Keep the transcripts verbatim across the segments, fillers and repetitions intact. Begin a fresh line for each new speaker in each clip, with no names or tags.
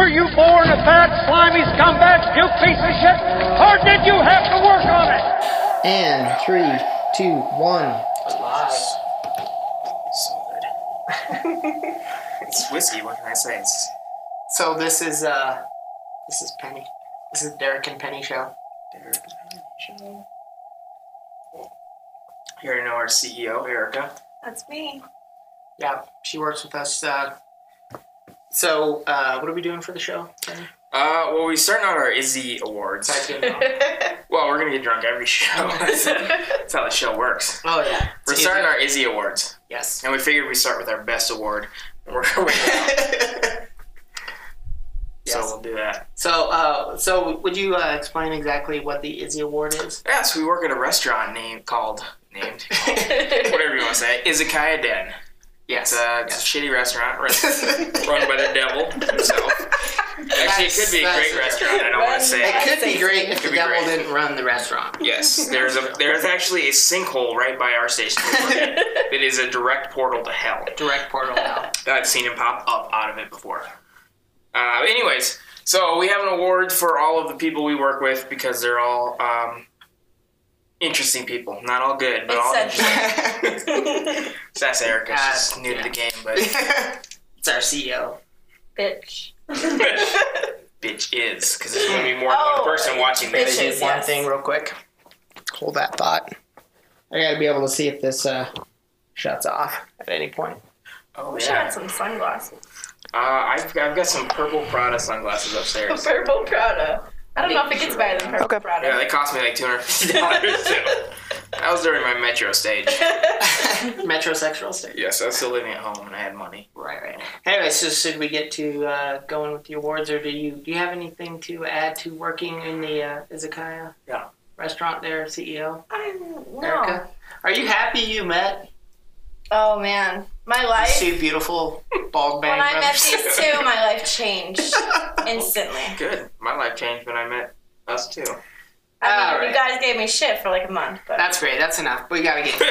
Were you born a fat, slimy scumbag, you piece of shit? Or did you have to work on it?
And three, two, one.
Alive.
So good. It's whiskey, what can I say? It's...
So this is, uh, this is Penny. This is Derek and Penny show.
Derek and Penny show. You already know our C E O, Erica.
That's me.
Yeah, she works with us. Uh, so, uh, what are we doing for the show, Penny?
Uh, well, we're starting out our Izzy Awards. Well, we're gonna get drunk every show. That's, that's how the show works.
Oh, yeah.
We're
It's
starting
easy.
our Izzy Awards.
Yes.
And we figured we'd start with our best award. And we're going down. So
Yes.
we'll do that.
So, uh, so would you uh, explain exactly what the Izzy Award is?
Yeah, so we work at a restaurant named called, named, called, whatever you want to say, Izakaya Den.
Yes.
It's a, it's a shitty restaurant run by the devil himself. Actually, it could be a
That's-
great restaurant, I don't want to say.
It could be great if
Could
the
be
devil
great.
didn't run the restaurant.
Yes, there's a there's actually a sinkhole right by our station. It is a direct portal to hell.
Direct portal now.
I've seen him pop up out of it before. Uh, anyways, so we have an award for all of the people we work with because they're all um, interesting people. Not all good, but all interesting. That's Erica. She's
Uh,
new
yeah.
to the game, but
It's our C E O.
Bitch.
bitch is because there's going to be more than
Oh,
one person watching this.
bitches.
One
Yes.
thing real quick. Hold that thought. I gotta be able to see if this uh, shuts off at any point.
Oh
We should
yeah.
have some sunglasses.
Uh, I've I've got some purple Prada sunglasses upstairs.
Purple Prada. I don't know if it gets better than Purple
Okay.
Prada.
Yeah, they cost me like two hundred fifty dollars too. That was during my Metro stage.
Metrosexual state.
Yes, I was still living at home and I had money.
Right, right. Anyway, so should we get to uh, going with the awards, or do you do you have anything to add to working in the uh, Izakaya
Yeah.
restaurant there, C E O?
I no.
Erica? Are you happy you met
Oh man, my
these
life.
two beautiful bald bang
When I met
brothers?
these two, my life changed instantly.
Good. My life changed when I met us too.
I mean,
All right.
you guys gave me shit for like a month, but
That's great. That's enough. We gotta get.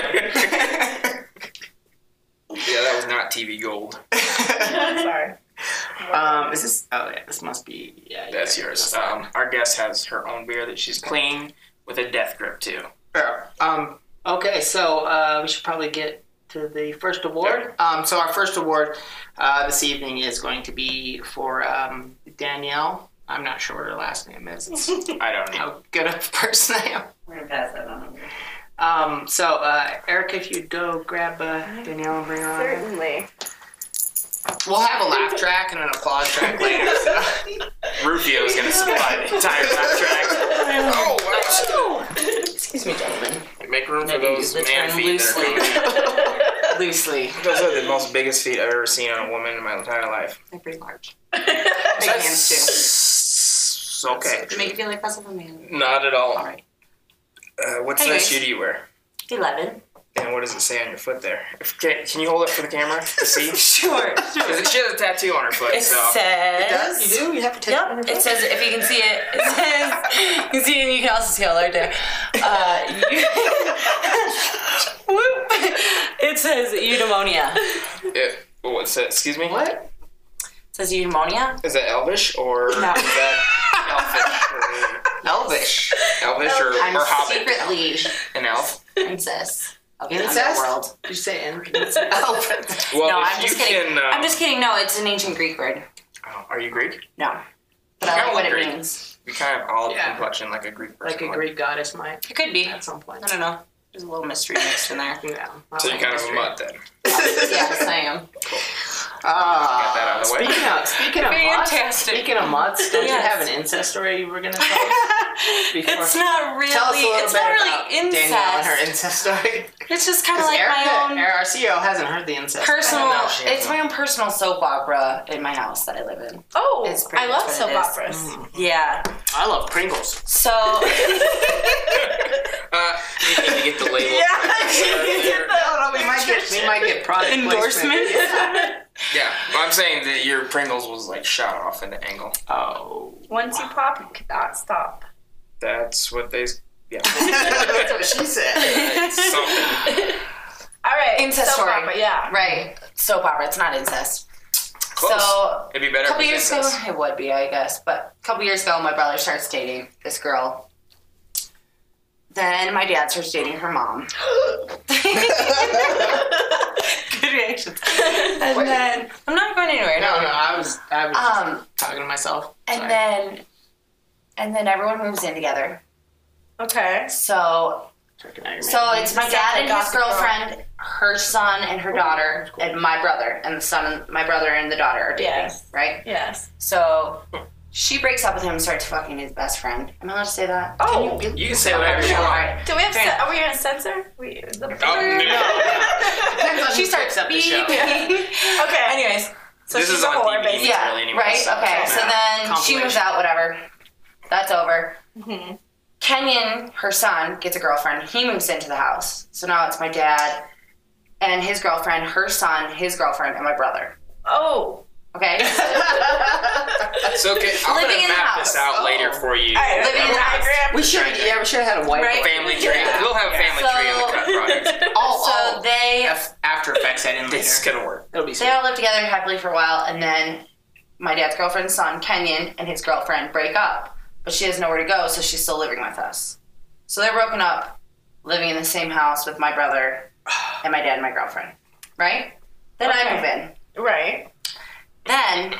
Yeah, that was not T V gold.
sorry.
um, is this? Oh yeah, this must be. Yeah,
That's
yeah,
yours.
that's
Um, our guest has her own beer that she's cleaning with a death grip too.
Fair. Um, okay, so uh, we should probably get to the first award. Um, so our first award uh, this evening is going to be for um, Danielle. I'm not sure what her last name is. It's
I don't know.
how good of a person I am.
We're gonna pass that on.
Um, so, uh, Erica, if you'd go grab uh, Danielle and bring her on. in.
Certainly.
We'll have a laugh track and an applause track later. So.
Rufio is going to supply the entire laugh track. Oh, wow.
Excuse me, gentlemen.
Make room for
Maybe
those
use the
man
term
feet that are
loosely.
coming.
Loosely.
Those are the most biggest feet I've ever seen on a woman in my entire life.
They're pretty large.
Big hands, too.
That's okay.
To make you feel like less of a man.
Not at all.
All right.
Uh, what
Anyways.
size shoe do you wear?
Eleven.
And what does it say on your foot there? If, can, can you hold it for the camera to see?
Sure.
Because she has a tattoo on her foot,
It
so.
says.
You do? You have to take
Yep. It says if you can see it. It says you can see it, and you can also see all right there. Uh, you, whoop. It says eudaimonia.
It, oh, what's that? Excuse me?
What?
It says eudaimonia.
Is that Elvish or is
No.
that
Elvish.
Elfish? Or, Elvish or,
I'm
or Hobbit?
secretly
An elf?
incest of the
Incest?
underworld.
Did you say incest? Oh.
Well,
No,
if
I'm
you
just kidding.
can. Uh,
I'm just kidding. No, it's an ancient Greek word.
oh, are you Greek?
No. But
You
I like
kinda
what
look
it
Greek.
means.
You kind of olive
Yeah.
complexion like a Greek person.
Like a
would.
Greek goddess might
It could be.
at some point.
I don't know. There's a little mystery mixed in there.
Yeah. I
So you're
like
kind of a
mystery.
mutt then.
Yes, I am.
Ah,
Got that out of the way.
Speaking of speaking of mutts,
Fantastic.
speaking of mutts, don't you
Yes.
have an incest story you were gonna tell us? Before?
It's not really.
Tell us a little
it's
bit
not
about
really incest.
Danielle and her incest story.
It's just kind of
Because
like
Erica,
my own
our C E O hasn't heard the incest.
personal.
No, she
It's
hasn't.
my own personal soap opera in my house that I live in.
Oh,
It's pretty
I
much
love
what
soap
it is.
operas.
Yeah.
I love Pringles.
So.
Uh, you need to get the label.
Oh, no, we might get we might get product
Endorsement.
placement.
Yeah, but I'm saying that your Pringles was like shot off at an angle.
Oh,
Once you pop, you cannot stop.
That's what they. Yeah.
that's what she said.
Something.
All right,
Incest
soap
story.
opera, yeah.
Right. Soap opera. It's not incest.
Close.
So
It'd be better
a couple
if it
years
was
ago,
incest.
it would be, I guess. But a couple years ago, my brother starts dating this girl. Then my dad starts dating her mom. Good reactions. And then I'm not going anywhere.
No, no, I was, I was
Um,
talking to myself.
and
Sorry.
then, and then everyone moves in together.
Okay.
So,
Checking out your
so
man.
it's my
Sounds
dad
like
and his
Gossip Girl.
girlfriend, her son and her daughter, and my brother and the son, and my brother and the daughter are dating.
Yes.
Right.
Yes.
So she breaks up with him and starts fucking his best friend. Am I allowed to say that?
Oh.
You can say whatever you
All
want.
right.
Do we have?
Fair
Ce- are we gonna censor? We. The
Oh,
Depends on
She
who
starts
picks up the show.
beeping.
Okay.
Anyways,
So
This
she's
is
a
on
whore,
D V D.
basically.
yeah,
really anymore,
right.
so-
Okay, so
Yeah.
then she moves
Compilation.
out. Whatever. That's over.
Mhm.
Kenyon, her son, gets a girlfriend. He moves into the house. So now it's my dad and his girlfriend, her son, his girlfriend, and my brother.
Oh.
Okay?
So okay, I'm
Living
gonna
in the
map
house.
this out
Oh.
later for you.
All right.
Living in the house.
diagram.
We should, yeah, we should have had a white
Right.
Family tree.
Yeah.
We'll have a family
So-
tree in the cut product.
All,
So
all
they
F- After Effects edit later.
This is gonna work.
It'll be
they
sweet.
all live together happily for a while, and then my dad's girlfriend's son, Kenyon, and his girlfriend break up. But she has nowhere to go, so she's still living with us. So they're broken up, living in the same house with my brother and my dad and my girlfriend. Right? Then I
Okay.
move in.
Right.
Then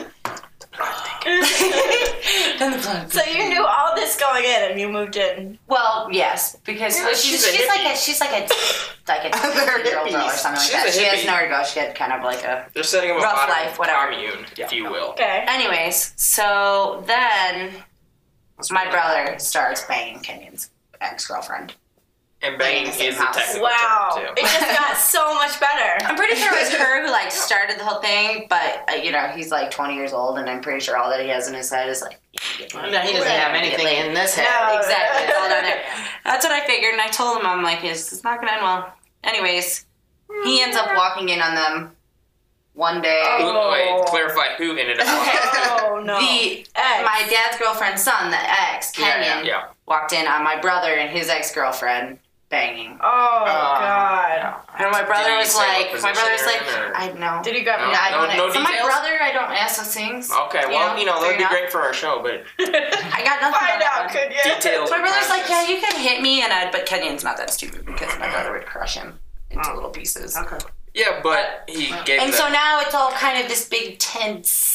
then the blood.
So you knew all this going in, and you moved in.
Well, yes, because
Yeah,
well, she's,
she's a
she's like
hippie.
a she's like a like a year old girl or something like
She's
that.
a
She has
hippie.
nowhere to go. She had kind of like a.
They're setting up a
Rough
modern
life, whatever.
commune, if you will.
Okay.
Anyways, so then my brother starts banging Kenyon's ex girlfriend.
And banging
Living in the
is
same
the
house.
technical
Wow.
term
It
too.
just got so much better.
I'm pretty sure it was her who like started the whole thing, but uh, you know he's like twenty years old, and I'm pretty sure all that he has in his head is like.
No, he doesn't have anything in this head.
No.
Exactly, it's all down there. That's what I figured, and I told him, I'm like, it's, it's not gonna end well. Anyways, he ends up walking in on them one day.
Who, wait, clarify who ended up walking.
Oh no.
The
Ex.
my dad's girlfriend's son, the ex,
Yeah,
Kenyon,
yeah.
walked in on my brother and his ex girlfriend banging.
Oh
Uh,
God.
And my brother
Did he
was
say
like,
what
my brother was
position
like,
they're in, or-
I know.
Did you grab
No.
me?
No, I
No-
don't.
no
for my
details?
brother, I don't ask those things.
Okay,
You
well,
know,
you know, that'd
fair
be
enough.
great for our show, but
I got nothing.
Find
on that
out,
one.
could you?
details.
My
are
brother's like,
priceless.
yeah, you can hit me, and I, but Kenyon's not that stupid because my brother would crush him into
Oh.
little pieces.
Okay.
Yeah, but he gave
And
the,
so now it's all kind of this big tense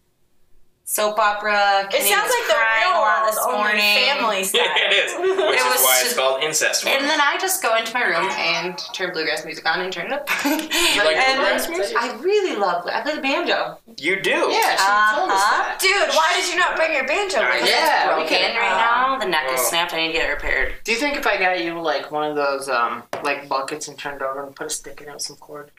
soap opera.
It
Kenyon
sounds
was
like the
crying
real
a lot
world,
this
only
morning.
family style.
it is, which
It
is
was
why it's
just-
called incest.
And then I just go into my room and turn bluegrass music on and turn it up.
You like
And
bluegrass music?
I really love. I play the banjo.
You do.
Yeah, she told us
Uh-huh.
that.
Dude, why did you not bring your banjo?
I-
with you?
Yeah, we
Broken
can.
right now. The neck is
Oh.
snapped. I need to get it repaired.
Do you think if I got you like one of those um like buckets and turned over and put a stick in it with some cord?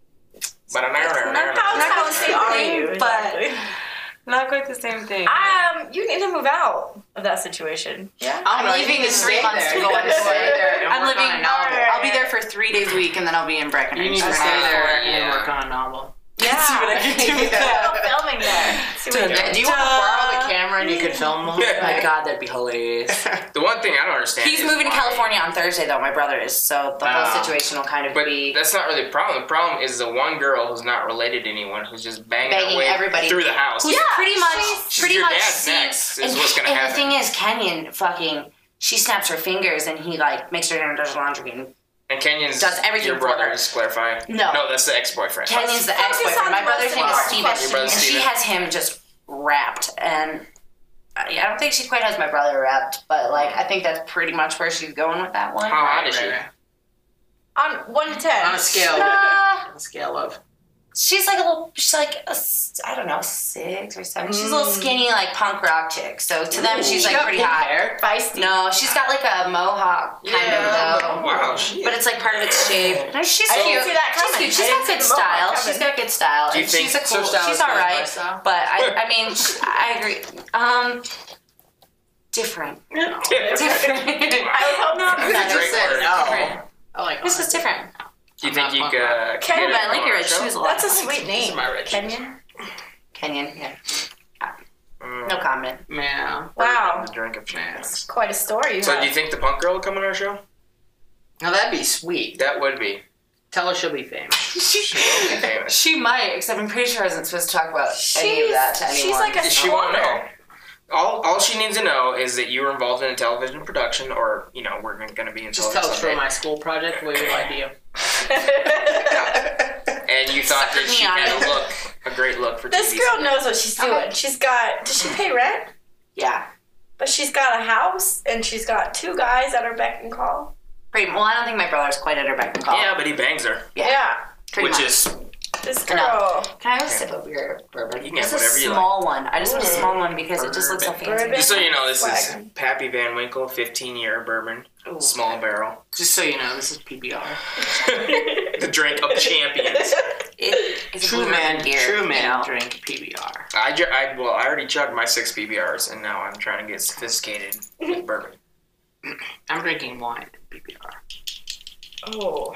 But I'm
How
Not
talented
the
are
same
you?
thing, but-
Exactly.
Not quite the same thing.
Um, you need to move out of that situation. Yeah.
I'm
know,
leaving
you
in
can
three
stay
months
there.
to go
You
into
can stay
work.
there and
I'm
work
living.
on a novel.
I'll be there for three days a week, and then I'll be in Breckenridge.
You need
for
to
an
stay
hour.
there
Yeah.
and work on a novel.
Yeah.
See what I can do with
Go
that.
filming there. See what you
Do you want to borrow the camera and you could film them?
Yeah.
My God, that'd be hilarious.
The one thing I don't understand.
He's
is
moving to
why-
California on Thursday, though. My brother is, so the
Ah.
whole situation will kind of
But
be
that's not really the problem. The problem is the one girl who's not related to anyone who's just banging, her
Banging
way
everybody.
through the house.
who's
Yeah,
pretty much,
she's-
pretty
your
much
dad's
seen-
next is
and,
what's gonna
and
happen.
the thing is, Kenyon fucking, she snaps her fingers, and he like makes her dinner and does her laundry. And
And Kenyon's
Does everything
your
for
brother,
her.
just clarify.
No.
No, that's the ex-boyfriend.
Kenyon's the
Focus
ex-boyfriend.
on
My
the
brother's
most
name is
important
Steven,
question.
Your brother's
and she
Steven.
has him just wrapped. And I I don't think she quite has my brother wrapped, but like I think that's pretty much where she's going with that one.
How old is she?
On one to ten.
On a scale,
Uh,
on a scale of.
she's like a little, she's like a, s- I don't know, six or seven. She's a little
Mm.
skinny, like punk rock chick. So to them, she's
She
like
got
pretty
pink
hot.
hair.
Feisty.
No, she's got like a mohawk kind
Yeah.
of though.
Wow, she
But it's like part of its shape. No, she's
I
cute.
didn't see that
She's
coming.
cute. She's
I
got
didn't see
good
the mohawk
style.
coming.
She's got good style.
Do you
And
think
she's a
so
cool.
style
She's
is
all
good, my
right.
style?
But I, I mean, sh- I agree. Um, different. Different.
I was hoping
No,
That's a
no,
great
this is
word.
different.
I like
This is different.
Do you think you
I'm
could
not
uh,
Kenyon,
get
I
it
like
on
your
our
red
show?
shoes a lot.
That's a sweet
These
name.
are my red shoes.
Kenyon?
Kenyon. Yeah.
Mm,
No comment.
Yeah.
Wow.
the drink of chance.
Quite a story you
So
have.
do you think the punk girl will come on our show?
Now that'd be sweet.
That would be.
Tell her she'll be famous.
she,
will be famous.
She might, except I'm pretty sure I wasn't supposed to talk about any of that to anyone.
She's like a
She won't know. All, all she needs to know is that you were involved in a television production, or, you know, we're going to be in
Just
television
tell us for
someday.
my school project what your idea.
And you thought
Sucker
that she
me on
had
it.
a look, a great look for
This
T V.
girl knows what she's doing. She's got. Does she pay rent?
Yeah.
But she's got a house and she's got two guys at her beck and call.
Pretty, well, I don't think my brother's quite at her beck and call.
Yeah, but he bangs her,
Yeah.
Yeah.
Pretty
which
much.
is
This
Enough.
girl.
Can I have a sip of your bourbon?
You can have
Just
whatever
a
you
small one. I just want a
Ooh.
small one because it just looks so
Bourbon.
fancy.
Bourbon.
just so you know, this is
Swag.
Pappy Van Winkle, fifteen year bourbon,
Ooh.
small barrel,
Just so you know, this is P B R.
the drink of champions.
It, it's a
True
blue
man,
ribbon beer,
true man
you know?
drink P B R.
I, ju- I well, I already chugged my six P B Rs, and now I'm trying to get sophisticated with bourbon.
I'm drinking wine P B R.
Oh.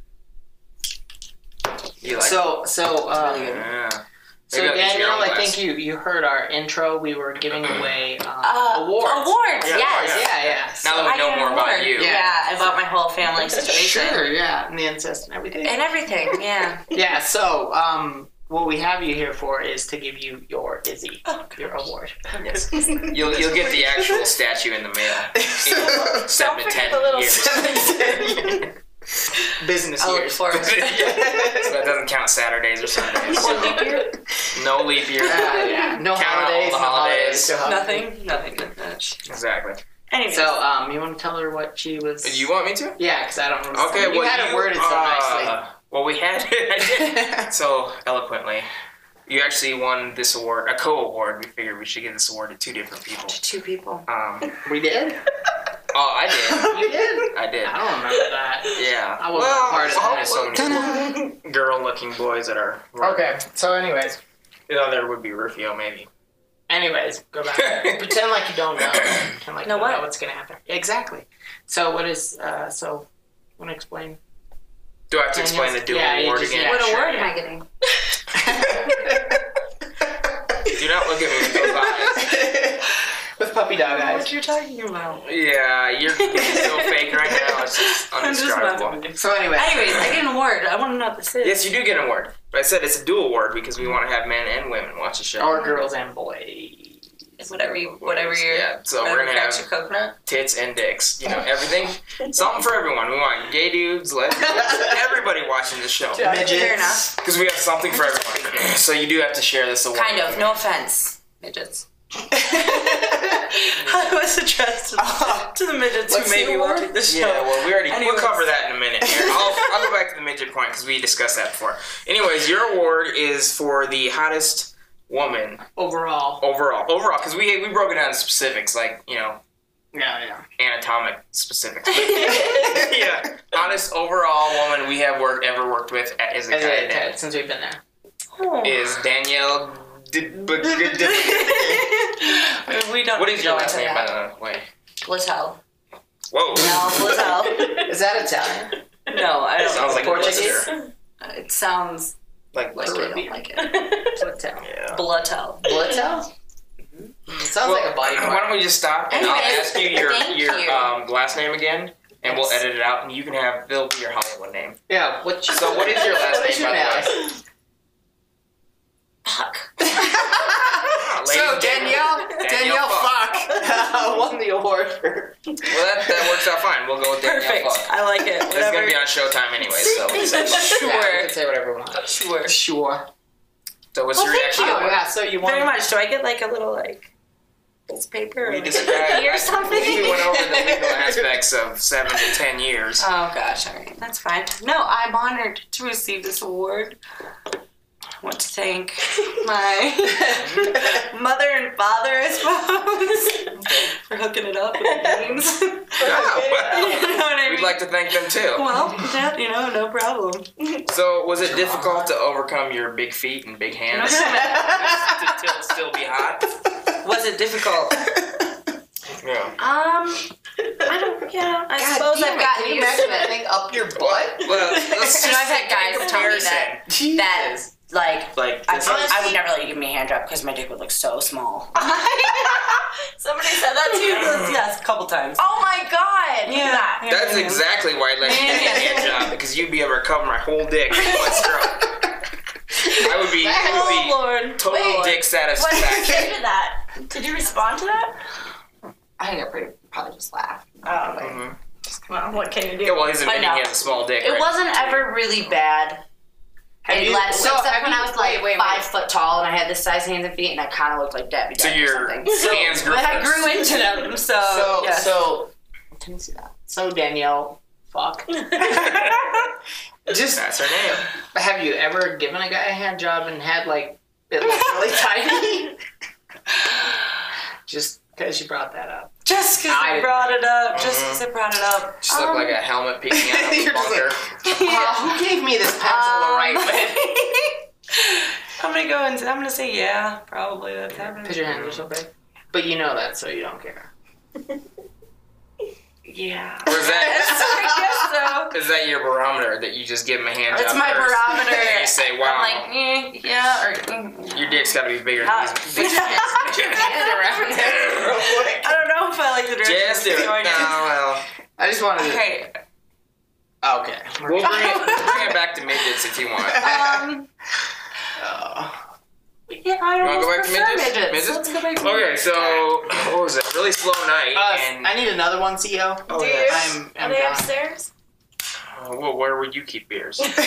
You like
So, so, um,
it? Yeah.
so
Maybe I'll get you your
Danielle,
own
I
glass.
think you, you heard our intro. We were giving away um,
Uh,
awards.
Awards,
Yeah,
yes.
Yeah, yeah. So,
Now that we
I
know
get
more
an
about
award.
you.
Yeah, about my whole family situation.
sure, yeah, and the incest and everything.
And everything, yeah.
Yeah, so um, what we have you here for is to give you your Izzy, your award.
Yes. You'll you'll get the actual statue in the mail in seven to
forget
ten
the little
years.
Business
I look
years.
forward to it.
So that doesn't count Saturdays or Sundays.
Or leap year?
No leap year.
Yeah, yeah. No
Count out all
holidays.
the
no
holidays.
no
Nothing, nothing like that.
Exactly.
Anyways.
So, um, you want to tell her what she was?
Do you want me to?
Yeah, because I don't remember.
Okay.
you
well,
had
you,
it worded so
uh,
nicely.
Well, we had I did so eloquently. You actually won this award, a co-award. We figured we should give this award to two different people.
Two people.
Um,
We did.
oh, I did.
You did.
I did.
I don't remember that.
Yeah.
I wasn't
well,
part of
well,
that.
there's so many girl-looking boys that are.
Okay. So, anyways,
The other would be Rufio, maybe.
anyways, go back. Pretend like you don't know. Pretend like
No
you don't
what?
know what's gonna happen. Exactly. So, what is? Uh, so, want to explain?
Do I have to explain the dual
Yeah, you
award
just-
again?
yeah.
What
sure,
award
yeah.
am I getting?
Do not look at me with those eyes.
With puppy dog eyes.
What you're talking about?
Yeah, you're being so fake right now. It's just undescribable.
So, anyway.
Anyways, I get an award. I want to know what this is.
Yes, you do get an award. But I said it's a dual award because we want to have men and women watch the show.
Or girls and boys.
Whatever you, whatever you're.
Yeah, so
whatever
we're gonna
cracks
have
your coconut.
tits and dicks. You know, everything. Something for everyone. We want gay dudes, lesbians, everybody watching the show.
Midgets.
Fair enough.
Because we have something for everyone. So you do have to share this award.
Kind of. No offense, midgets. I was addressed to, to the midgets
What's
who may
the
be
award?
watching the show.
Yeah, well, we already
Anyways.
we'll cover that in a minute here. I'll, I'll go back to the midget point because we discussed that before. Anyways, your award is for the hottest woman
Overall.
overall. Overall, because we we broke it down to specifics, like you know,
Yeah, yeah.
anatomic specifics. Yeah, hottest overall woman we have worked ever worked with at is
As
a
a Ted, since we've been there.
Oh.
is Danielle. D- B- G- D-
we don't.
what is your
go
last
into
name, by
that.
the way?
Littell.
Whoa.
No, Littell.
Is that Italian?
No, I don't.
Sounds like a
Portuguese?
blister.
It sounds
Like
like I don't
Caribbean.
like it.
Bloodtail.
yeah.
Bloodtell.
Bloodtail? It sounds
Well,
like a body part.
why don't we just stop and I'll
Anyways,
ask you your
thank
your
you.
um, last name again, and we'll
Yes.
edit it out, and you can have they'll be your Hollywood name.
Yeah, what you,
So what is your last
what is
name,
your
by the
name?
way?
Fuck.
Ah, ladies
So
and gentlemen,
Danielle, Danielle
Fuck.
Fuck won the award for.
Well, that, that works out fine. We'll go with Danielle
Perfect.
Fuck.
I like it.
It's
Whatever.
gonna be on Showtime anyway, so we say fuck.
Sure.
Yeah, we can say whatever we want.
Sure.
Sure.
So what's
Well,
your
thank
reaction?
Oh yeah, so you won.
Very much. Do I get like a little like piece of paper or
We
like
described.
a key or something?
We went over the legal aspects of seven to ten years.
Oh gosh, all right, that's fine. No, I'm honored to receive this award. I want to thank my mother and father, I suppose, for hooking it up with the games. You
Oh, well,
know what I
we'd
mean?
like to thank them too.
Well, that, you know, no problem.
So, was it difficult to overcome your big feet and big hands to still, still be hot?
Was it difficult?
Yeah.
Um, I don't, yeah, I
God
suppose
damn
I've
it,
gotten
can you
used
imagine
to
that
it.
thing up your butt?
Well, let's
You know, I've
just
had guys tell me that,
Jesus.
that Like,
Like,
I,
this
I,
is-
I would never let you give me a hand job because my dick would look so small.
Somebody said that to you.
Yes, a couple times.
Oh my god. Look at that.
Yeah.
That's exactly why I'd let you give me a hand job, because you'd be able to cover my whole dick in one stroke. I would be, I would be
Oh Lord.
total
Wait,
dick
what
satisfaction.
did you say to that? Did you respond to that?
I think I pretty probably just laughed.
Oh,
Mhm.
well, what can you do?
Yeah, well, he's admitting
know.
he has a small dick.
It
right?
wasn't ever really bad.
Have you-
Unless,
so
except
have
when
you-
I was like
wait, wait,
five
wait.
foot tall and I had this size hands and feet and I kind of looked like Debbie.
So
Debbie or
your
something.
hands grew
But I
first.
grew into them, so,
So,
yes.
so,
Can you see that?
so Danielle, fuck. Just
That's her name.
have you ever given a guy a hand job and had like it look really tiny? Just because you brought that up.
Just because
I-
I brought it up. Just
Mhm.
because I brought it up.
Just look like a helmet peeking out of a
You're just
bunker.
Uh, who gave me this pencil to write with?
I'm gonna go and I'm gonna say yeah, probably that's happening.
Because your hands are so big. But you know that, so you don't care.
Yeah.
Or is that,
I guess so.
is that your barometer that you just give him a hand job
It's my
first?
barometer.
And you say, wow,
I'm like, eh, yeah, or mm,
your dick's got to be bigger
Uh,
than these. Put your hand around there real quick.
I don't know if I like the direction
Just do
it's
it.
going
No,
in.
well.
I just wanted to.
Okay.
Okay.
We'll bring it, we'll bring it back to midgets if you want.
um,
Oh.
yeah, I
You
don't
want to go back to
prefer
midgets?
midgets.
Midgets?
Let's go back to
Okay,
midgets.
so what was it? Really slow night,
Uh,
and
I need another one, C O.
Oh,
Do you?
yes.
I'm,
Are
I'm
they
done.
upstairs?
oh, well, where would you keep beers?
Could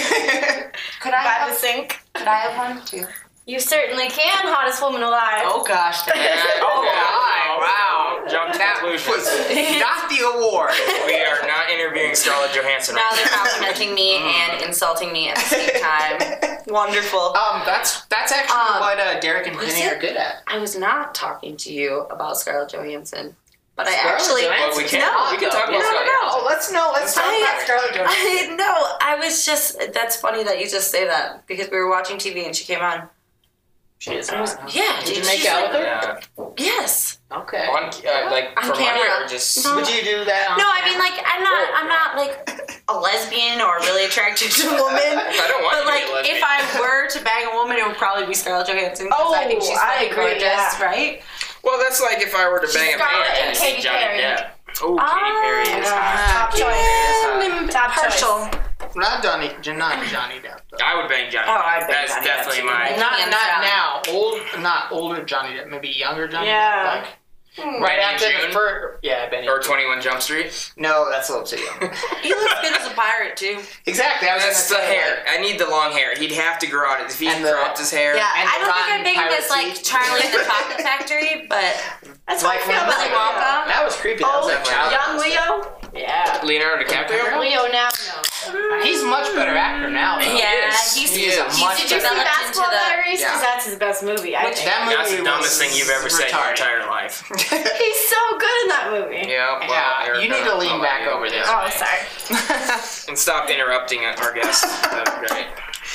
I
By the
have?
sink?
Could I have one too?
You certainly can, hottest woman alive.
Oh gosh.
Oh, God. Wow.
Jump to
That
conclusions.
was not the award.
We are not interviewing Scarlett Johansson
Now
right
they're complimenting me and insulting me at the same time.
Wonderful.
Um, that's that's actually
Um,
what uh, Derek and
was
Penny
it?
are good at.
I was not talking to you about Scarlett Johansson, but I
Scarlett
actually
Johansson?
Well, we can,
no,
we can talk
No,
about
no,
Scarlett
no.
Johansson.
Let's know. Let's talk
I-
about Scarlett Johansson.
I no, I was just. That's funny that you just say that because we were watching T V and she came on.
She is.
I was-
hot, huh?
yeah,
Did you
dude,
make
she's
out
like-
with her?
Yeah.
Yes.
Okay.
On, uh, like,
On
for money
camera.
or just...
No.
Would you do that? On
No, I
camera?
mean like I'm not. I'm not like a lesbian or really attracted to a woman.
I don't want
But
you to
like,
be a lesbian.
if I were to bang a woman, it would probably be Scarlett Johansson. 'cause
Oh,
I think she's
I
fucking
agree,
gorgeous,
yeah.
right?
Well, that's like if I were to bang a
Scarlett
man,
and
it's
Katy
Johnny
Perry.
Depp. Oh, Katy Perry is
Uh,
hot.
top choice. Top
Partial.
choice.
Not Johnny. Not Johnny Depp. Though.
I would bang Johnny
Oh,
Depp.
I'd bang
That's
Johnny Depp
definitely
too.
my...
Not-
Not
Hands
not
down.
now. Old, not older Johnny Depp. Maybe younger Johnny
Yeah.
Depp. Like right
Benny
after
June?
the first. Yeah, Benny.
Or twenty-one Jump Street.
No, that's a little too young.
He looks good as a pirate too.
Exactly. I was
That's the
gonna say,
hair. I need the long hair. He'd have to grow out it. If he
And the-
cropped his hair...
Yeah,
And
I don't think
Ron
I'd bang him as like
Piracy.
Charlie in the Chocolate Factory, but
That's
Like
what I feel
when-
Willy
about
Wonka.
That was creepy. That
Oh,
was like child.
young Leo? Yeah.
Leonardo DiCaprio?
Leo now? No.
He's a much better actor now. Though.
yeah,
is.
he's
He is a
he's
much
Did you see
better
developed
actor.
into
Basketball
the.
Diaries?
Yeah.
Because that's his best movie, I think.
That movie
That's the dumbest
was
thing you've ever said in your
retarded.
entire life.
He's so good in that movie.
Yeah, well,
Yeah,
Erica,
you need to lean
I'll let
back
you.
over this.
Oh, sorry.
And stop interrupting our guest. That'd be great.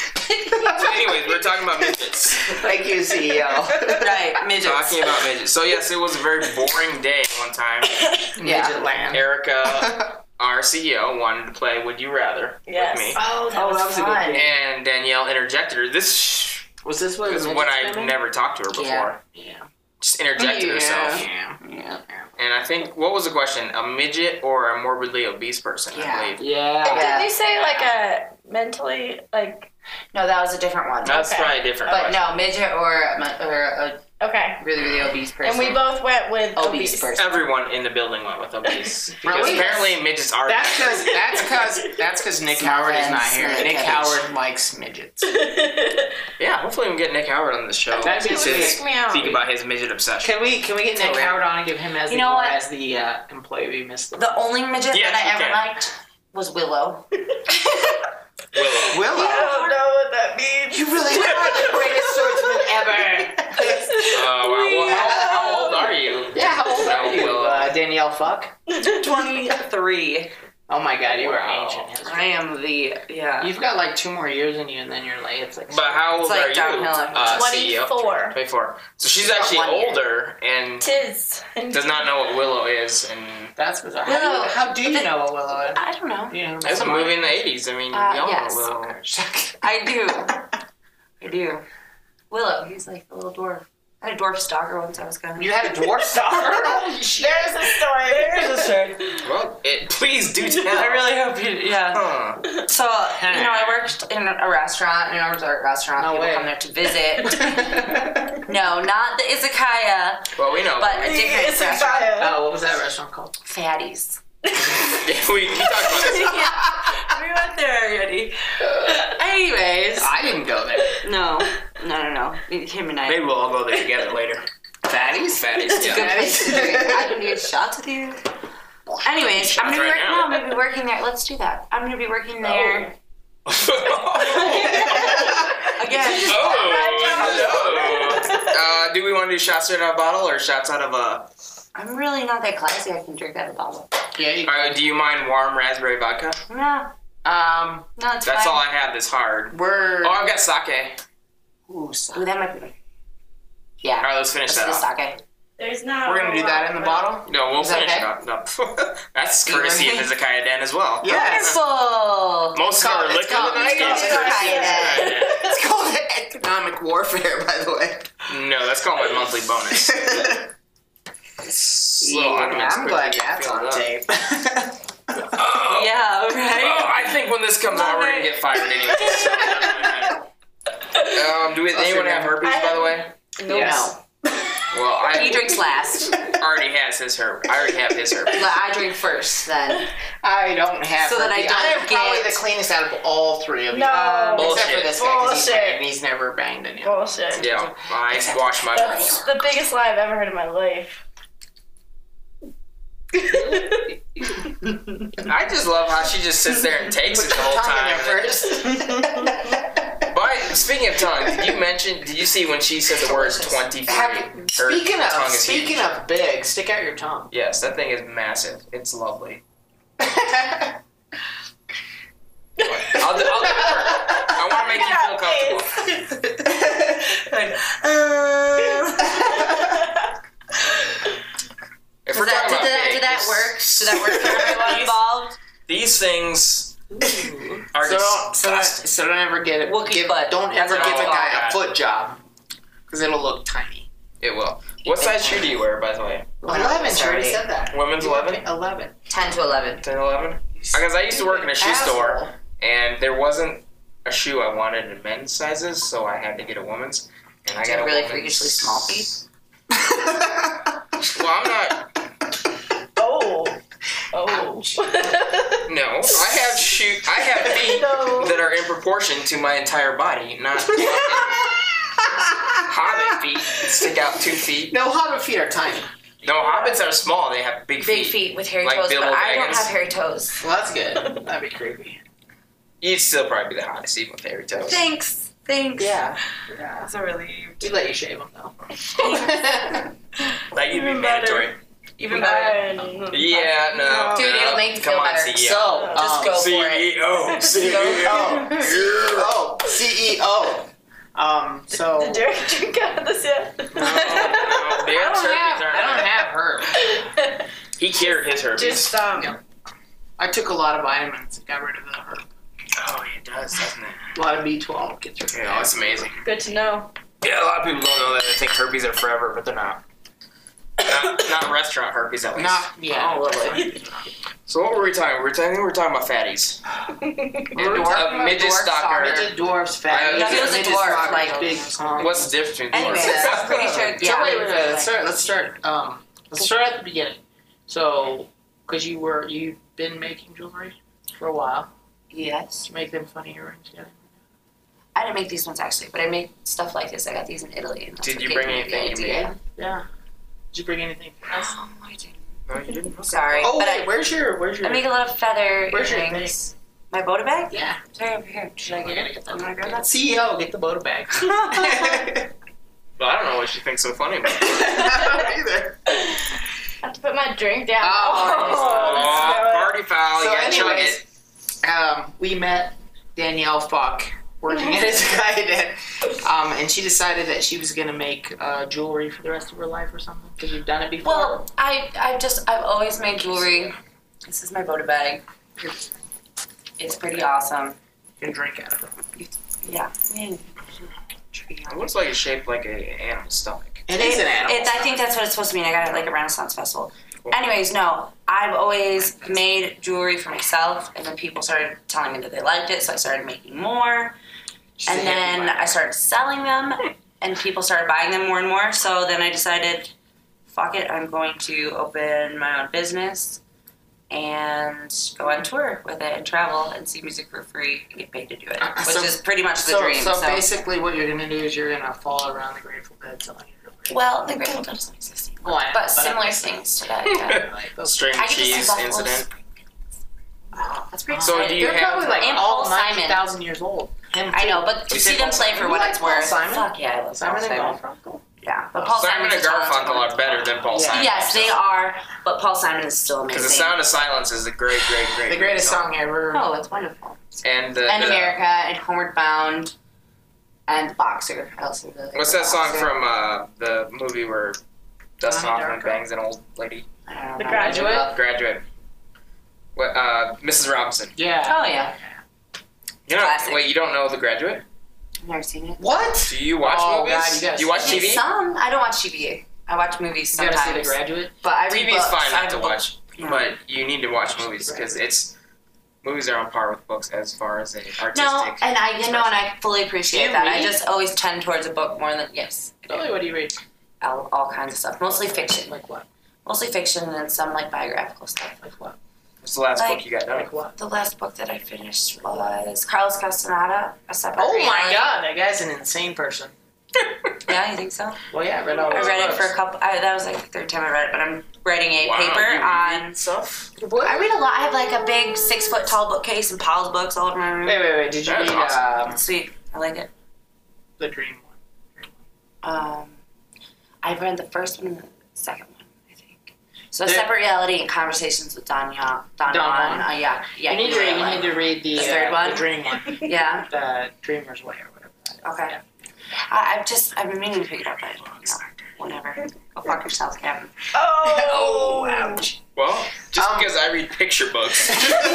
So anyways, we're talking about midgets.
Thank you, C E O.
Right, midgets.
Talking about midgets. So yes, it was a very boring day one time.
Midget land.
Erica, our C E O, wanted to play Would You Rather
Yes.
with me.
Oh, that
Oh,
was,
that was a good
fun.
game.
And Danielle interjected her. This
Was this what
is
midgets
when I've
women?
never talked to her before.
Yeah.
Yeah.
Just interjected
Yeah.
herself.
Yeah.
Yeah.
And I think, what was the question? A midget or a morbidly obese person,
Yeah.
I believe.
Yeah.
Yeah.
Did they say like a mentally, like,
No, that was a different one.
That's
Okay.
probably a different
But
question.
no, midget or a, or a
okay.
really really obese person.
And we both went with
obese,
obese.
person.
Everyone in the building went with obese. Because
Really?
apparently midgets are
That's because that's because that's because Nick
Small
Howard is
heads,
not here.
small
Nick
cabbage.
Howard likes midgets.
Yeah, hopefully we can get Nick Howard on the show.
That'd be
to
sweet.
Freak me out.
speak about his midget obsession.
Can we can we get Nick
Totally.
Howard on and give him as
You
the
know what?
as the uh, employee we missed? The,
The only midget
Yes,
that I
you
ever
can.
liked was Willow.
Willow.
Willow.
I don't know what that means.
You really are the greatest swordsman ever.
Uh, wow. Well, how, how old are you?
Yeah, how old are
Oh,
you,
Willow.
uh, Danielle? Fuck.
twenty-three.
Oh my God, you
Wow.
are ancient.
I am the yeah.
You've got like two more years in you, and then you're like, it's like.
But how old
It's like
are you?
downhill after
Uh, C E O?
twenty-four.
twenty-four. So she's
got
actually
one year.
older and
Tis.
does not know what Willow is. And
That's bizarre.
Willow.
How, do you, how do you know what Willow is?
I don't know.
You know,
it's a movie in the eighties. I mean,
Uh,
we all
yes.
know Willow.
I do.
I do. Willow, he's like a little dwarf. I had a dwarf stalker once I was gone.
You had a dwarf stalker?
There's a story.
There's a story.
Well, it, please do tell.
I really hope you, yeah.
Huh.
So, you know, I worked in a restaurant, in a resort restaurant.
No
People
way.
come there to visit. No, not the izakaya,
Well, we know.
but a different
It's a
restaurant.
fire.
Oh, what was that restaurant called?
Fatties.
Yeah, we, we talked about this.
Yeah, we went there already. Anyways.
I didn't go there.
No, no, no, no. Him and I.
Maybe we'll all go there together later.
Fatties?
Fatties,
It's a
yeah.
good place to drink. I can get shots with you. Anyways,
Shots
I'm gonna be
right
working.
now.
No, I'm gonna be working there. Let's do that. I'm gonna be working there again.
Oh, hello. Uh, do we want to do shots out of a bottle or shots out of a...
I'm really not that classy. I can drink out of a bottle.
Yeah, you
Uh, do you mind warm raspberry vodka?
No,
Um,
no, it's
That's
fine.
all I have that's hard.
we're...
Oh, I've got sake.
Ooh, so-
Ooh, that might be. Yeah.
All right, let's finish
Let's
that
do
off.
sake.
There's not.
We're gonna do that in the bottle?
No, we'll
Is that
finish
okay?
it up. No. That's courtesy of Hezekiah Dan as well.
Yes.
Wonderful.
Most of our
It's
liquor
called-
tonight
it's
is
called
courtesy of
Hezekiah Dan.
Hezekiah
It's called economic warfare, by the way.
Dan. No, that's called my monthly bonus. It's a little
Yeah,
Ottomans
I'm
quickly
glad
get
that's
filled
on
up.
tape.
Oh,
Yeah,
oh,
right?
I think when this comes out, we're going to get fired anyway. So it doesn't really matter. um, do we, anyone have herpes, by the way?
No,
Yes.
Well, I
He drinks last.
already has his herpes. I already have his herpes.
But I drink first, then.
I don't have
So that I
herpes.
don't
I am probably
get-
the cleanest out of all three of you.
No.
Except
Bullshit.
for this guy, because he's
Bullshit.
married and he's never banged anyone.
Bullshit.
Yeah, I wash my
That's the biggest lie I've ever heard in my life.
I just love how she just sits there and takes it the whole
Tongue in
time.
there first.
But speaking of tongue, did you mention? Did you see when she said the word twenty-three?
Have-
her
speaking of
tongue is
speaking
huge.
of big, stick out your tongue.
Yes, that thing is massive. It's lovely.
I'll
I'll do, I'll do it for her. I want to make you feel comfortable. If
Did
we're
that,
talking
did,
about
that,
big,
did that
this-
work? Did that work for everyone involved?
These things are
So don't, so, don't,
disgusting.
so don't ever get it.
Wookie
Give,
butt.
don't
That's
ever
what
give
it's
a guy
called.
a foot job, because it'll look tiny.
It will. What size shoe do you wear, by the way?
Eleven. She already
Sorry.
said that.
Women's eleven?
Eleven.
ten to eleven.
ten, eleven? Because I used to work in a shoe
Asshole.
store, and there wasn't a shoe I wanted in men's sizes, so I had to get a woman's. And I
Do
got
you
a
really
woman's.
freakishly small feet?
Well, I'm not.
Oh. Oh.
No, I have shoe. I have feet
No.
that are in proportion to my entire body, not hobbit feet that stick out two feet.
No, hobbit feet are tiny.
No, hobbits are small. They have big feet.
Big feet with hairy
Like
toes,
Bilbo
but I don't
Baggins.
have hairy toes.
Well, that's good. That'd be creepy.
You'd still probably be the hottest even with hairy toes.
Thanks. Thanks.
Yeah. Yeah.
That's a relief.
We let you shave them though.
That you'd be
Even better.
mandatory.
Even better.
Yeah, no.
Dude,
no.
it'll make you
Come
feel
on,
better.
C E O.
So,
Just
um,
go
C
for it.
E O. C E O.
Oh, C E O. Um, so
Did Derek drink out of this yet?
No, no,
I
their
don't
herpes
have
aren't
I don't
like-
have herpes.
He cured his herpes.
Just um.
Yeah. I took a lot of vitamins and got rid of the herpes.
Oh, it does, doesn't it?
A lot of B twelve gets rid of
Yeah, that's amazing.
Good to know.
Yeah, a lot of people don't know that. They think herpes are forever, but they're not. Not, not restaurant herpes, at least.
Not yeah.
Oh, lovely.
So what were we talking? We're talking. We were talking about fatties.
Yeah,
A midget
dwarf
stalker.
Midget dwarfs, fat.
Yeah, he was a
midget
dwarf,
stalkers,
like-
big. Um,
What's the difference between
Anyways,
dwarves?
I'm pretty sure.
So
Yeah.
wait, wait, wait, let's start. Let's start. Um, let's start at the beginning. So, because you were you've been making jewelry for a while.
Yes.
Did you make them funny earrings yet?
I didn't make these ones actually, but I made stuff like this. I got these in Italy. And that's
Did
what
you
gave
bring
me the
anything you
idea.
made?
Yeah. Did you bring anything for us?
Oh, I didn't.
No, you didn't.
Sorry,
Oh
but
wait,
I,
where's your where's your?
I make a lot of feather
Where's your
earrings. My Boda bag?
yeah.
It's right over here. Should I
We're
get
gonna
it?
get
I'm
that.
gonna grab that.
C E O, get the Boda bag.
Well, I don't know what she thinks so funny about.
I don't either.
I have to put my drink down.
Oh,
let's
party foul!
So
You gotta chug
anyways,
it.
um, we met Danielle Fuck working at Hezekiah, um, and she decided that she was gonna make uh, jewelry for the rest of her life or something because you've done it before.
Well, I I just I've always made jewelry. This is my Boda bag. It's pretty awesome.
you can drink out of it.
Yeah. Mm.
tree.
It looks like it's shaped like an animal stomach.
It is an animal.
It, I think that's what it's supposed to mean. I got it like a Renaissance festival. Anyways, no, I've always made jewelry for myself, and then people started telling me that they liked it, so I started making more. And then I started selling them, and people started buying them more and more. So then I decided, fuck it, I'm going to open my own business and go on tour with it and travel and see music for free and get paid to do it, which
So-
is pretty much the
so,
dream.
So,
So,
basically, what you're gonna do is you're gonna fall around the Grateful Dead selling your jewelry.
well, the Grateful Dead doesn't exist anymore,
Well, I know,
but
but
similar
I'm-
things to that. Yeah.
Like those-
String
I get to see
cheese
Buffalo
incident.
Oh, that's pretty
So
exciting.
do you
They're
have
probably like
And
all
Paul
ninety
Simon.
thousand years old. Him
I
too.
know, but to
You
see
say
them
Paul
play
Simon?
for
You
what
like
it's
Paul
worth,
Simon?
fuck yeah, I love
Simon
Paul
and
Simon.
Garfunkel.
Yeah, but Paul
Simon
Simon's
and
a
Garfunkel
talented
are better than Paul
Yeah.
Simon.
Yes, they are, but Paul Simon is still amazing.
Because The Sound of Silence is a great, great, great.
The greatest song ever.
Oh, it's wonderful.
And the,
And
the-
America, and Homeward Bound, and The Boxer. I also really like
What's
The
that song
Boxer.
from uh, the movie where Dustin
Donnie
Hoffman
Darko.
bangs an old lady?
I don't
The
know.
Graduate?
Graduate. What? Uh, Missus Robinson.
Yeah.
Oh, yeah.
You know?
Classic.
Wait, you don't know The Graduate?
I've never seen it.
What?
Do you watch
Oh,
movies?
God, you gotta
Do you watch
see
T V?
Some. I don't watch T V. I watch movies
You gotta
sometimes.
see The Graduate.
But I read
T V's
books.
fine
I
not
read
to
books.
watch,
Yeah.
but you need to watch movies because it's movies are on par with books as far as an artistic.
No, and I, you know, and I fully appreciate
Do you
that. I
read?
just always tend towards a book more than yes,
Really? What do you read?
all, all kinds of stuff. Mostly fiction,
Like what?
mostly fiction, and then some like biographical stuff.
Like what?
What's the last
like-
book you got done?
Like what?
The last book that I finished was Carlos Castaneda, A Separate
Oh my
Reality.
God, that guy's an insane person.
Yeah, you think so?
Well, yeah, I read all
I
those
read it
books.
for a couple. I, that was like the third time I read it, but I'm writing a
Wow,
paper
you read
on.
stuff.
What?
I read a lot. I have like a big six foot tall bookcase and Paul's books all over my room.
Wait, wait, wait. Did you
That's
read
awesome.
um,
Sweet, I like it.
The Dream one?
Um, I read the first one and the second one, I think. So
There-
Separate Reality and Conversations with Don Juan. Don,
Don
Juan.
Juan.
Uh, yeah, yeah.
You need to read. You need to read the,
The third
uh,
one?
the Dream one,
Yeah.
the Dreamer's Way or whatever. That is.
Okay.
Yeah.
I, I've just I've been meaning to pick it up, but you know, whatever. Go fuck yourself, Kevin.
Oh, ouch.
Well, just
Um,
because I read picture books.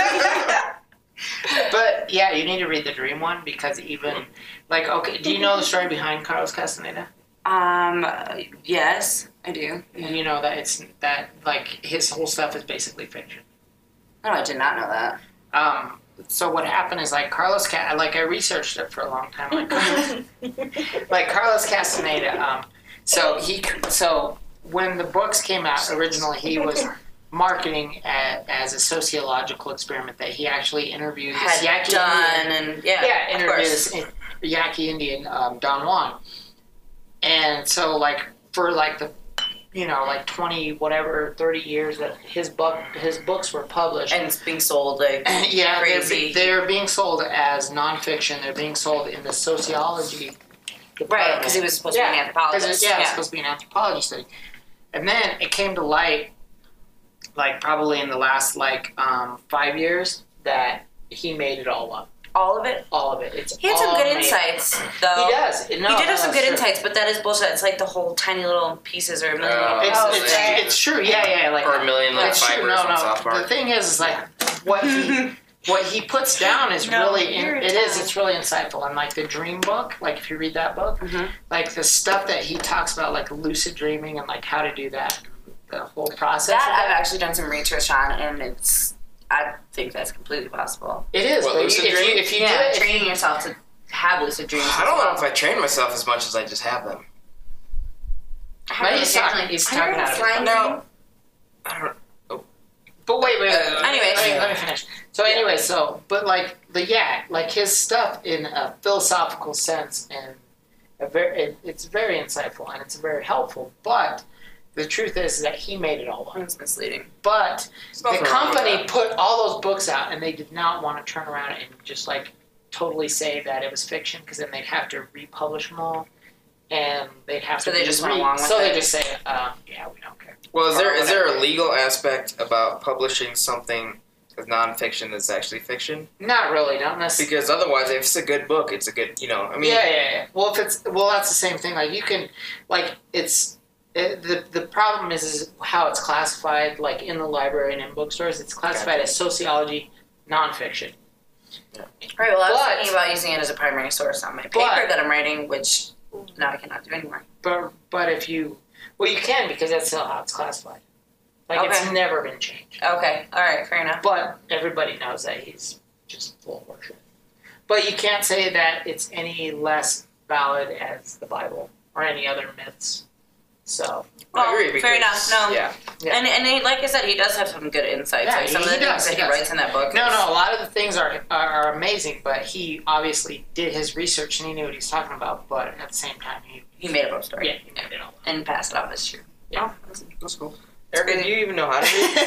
But yeah, you need to read the Dream one because even like okay, do you know the story behind Carlos Castaneda?
Um. Yes, I do.
You know that it's that like his whole stuff is basically fiction.
No, I did not know that.
Um, so what happened is like Carlos, Ca- like I researched it for a long time. Like, like Carlos Castaneda. Um, so he, so when the books came out originally, he was marketing a, as a sociological experiment that he actually interviewed this
Had
Yaqui
done
Indian,
and yeah,
yeah,
of
interviewed
course.
this Yaqui Indian um, Don Juan, and so like for like the you know, like twenty, whatever, thirty years that his book, his books were published.
And it's being sold like
yeah, they're,
crazy.
be- they're being sold as nonfiction. They're being sold in the sociology department.
right because he was supposed to be an
Yeah, 'cause
anthropologist.
it- yeah, it's supposed to be an anthropology study. And then it came to light, like probably in the last like um, five years, that he made it all up.
all of it.
All of it. It's
He had some
all
good
made-
insights, though.
He does. No,
he did
no,
have some
that's
good
true.
insights, but that is bullshit. It's like the whole tiny little pieces or a million.
Uh,
It's,
oh,
it's,
okay.
it's true. Yeah, yeah. Like
Or a million little
it's true.
fibers
No,
on
no.
South Park.
The thing is, is like what he what he puts down is
No,
really in,
you're
it is
Italian.
it's really insightful. And like the dream book, like if you read that book,
Mhm.
like the stuff that he talks about, like lucid dreaming and like how to do that, the whole process.
That
of
I've actually done some research on, and it's. I think that's completely possible.
it is.
What,
but
lucid
you, if you
dreaming?
if you
yeah,
do it, if
training
you,
yourself to have lucid dreams.
I don't know if I train myself as much as I just have them.
But he's talking. He's talking out of it.
No. I don't.
But wait, wait, wait.
Uh,
anyways.
let me, let me finish. So anyway, so but like the yeah, like his stuff in a philosophical sense, and a very it, it's very insightful and it's very helpful. But the truth is that he made it all up.
It's misleading.
But
There's
the
nothing wrong with
company
that.
put all those books out, and they did not want to turn around and just like totally say that it was fiction, because then they'd have to republish them all, and they'd have
So
to.
they just went
re-
along with
So they
it?
just say, um, "Yeah, we don't care."
Well, is there
Or
is there a
whatever.
legal aspect about publishing something as nonfiction that's actually fiction?
Not really, not necessarily.
Because otherwise, if it's a good book, it's a good. You know, I mean,
yeah, yeah, yeah. Well, if it's well, that's the same thing. Like you can, like it's it, the the problem is is how it's classified. Like in the library and in bookstores, it's classified
Gotcha.
as sociology nonfiction.
Right, well, I was
But-
thinking about using it as a primary source on my paper
But-
that I'm writing, which now I cannot do anymore.
But but if you, well, you can because that's still how it's classified. Like it's
Okay.
never been changed.
Okay, all right, fair enough.
But everybody knows that he's just full of horseshit. But you can't say that it's any less valid as the Bible or any other myths. So
Well,
I agree.
fair
because-
enough. No,
Yeah.
Yeah.
and and he, like I said, he does have some good insights.
Yeah,
like some
he-
of the
he
things
does,
that
he
he
does.
writes in that book.
no,
is-
no, a lot of the things are, are are amazing. But he obviously did his research and he knew what he's talking about. But at the same time, he
he made up a story
yeah he made it all.
and passed it off as true.
Yeah.
Oh, that's-
That's cool. Erica, do you even know how to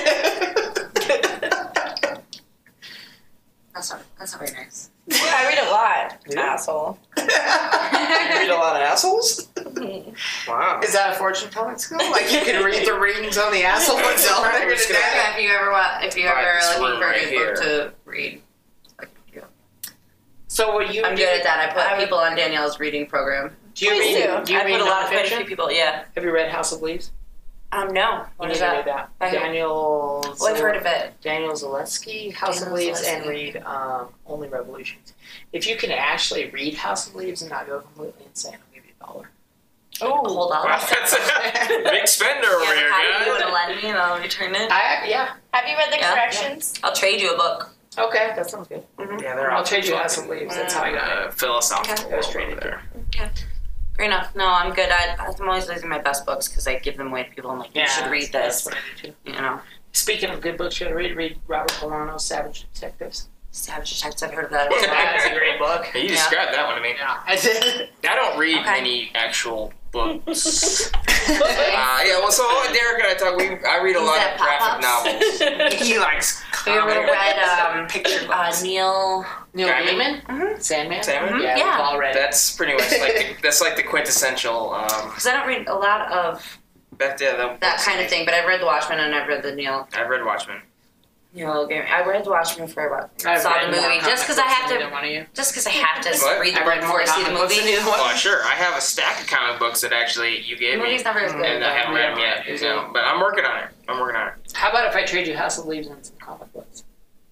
read?
That's not that's not very nice.
I read a lot,
Yeah.
asshole.
You read a lot of assholes? Wow.
Is that a fortune telling skill? Like you can read the readings on the asshole itself.
I'm just gonna-
Yeah, if you ever want, if you
Right,
ever
this
looking
room
for a
right
good book
here.
to read, like, yeah.
So what you
I'm
do,
good at that. I put
I would-
people on Danielle's reading program.
Do you
Please
read?
do.
Do you
I
read
put a lot of quite a
nonfiction?
few people. Yeah.
Have you read House of Leaves?
Um, no. What
You
is
need to
that?
read that.
By who?
Daniel.
Well, I've heard of it.
Daniel Zaleski, House of
Daniel
Leaves, and
Zaleski.
read um, Only Revolutions. If you can actually read House of Leaves and not go completely insane, I'll give you a dollar.
Oh, hold on.
Wow, that's a big spender over
Yeah,
here,
how do you want to
guys.
lend me and I'll return it?
I yeah.
Have you read the
Yeah.
corrections?
I'll trade you a book.
Okay, that sounds good.
Yeah, they're
I'll
all
trade you House of
fucking,
Leaves. That's how I got it.
uh, philosophical
Okay.
over
Straight
there.
Fair enough. No, I'm good. I, I'm always losing my best books because I give them away to people. I'm like, you should read
That's
this.
what I do too.
You know,
Speaking of good books, you gotta read read Robert Bolano's Savage Detectives.
Savage Detectives. I've heard of that.
That's a great book.
Hey, you described that one to me.
Yeah, I did.
I don't read
Okay.
any actual books. uh, yeah, well, so Derek and I talk. We I read a
Is
lot
that
of graphic
pop-ups?
novels.
He likes
Have you ever
comic
read um,
picture
uh,
books.
Neil?
Neil
Gaiman?
Gaiman?
Mhm.
Sandman?
Sandman?
Yeah,
Yeah.
we've all read it.
That's pretty much like the, that's like the quintessential. Um,
Because I don't read a lot of
that, yeah, that,
that kind of thing, but I've read The Watchmen and I've read the Neil
I've read Watchmen.
Neil Gaiman. I read The Watchmen for about
I've
saw
read
the
more
movie
comic
just because I
books
have
than
to
either one of you.
just because I have to
What?
read the
I
book
read
before
more
I see the
comic books than
movie.
either one.
Well, sure. I have a stack of comic books that actually you
The
gave me,
movie's never as good.
and I haven't read them yet. You know, but I'm working on it. I'm working on it.
How about if I trade you House of Leaves and some comic books?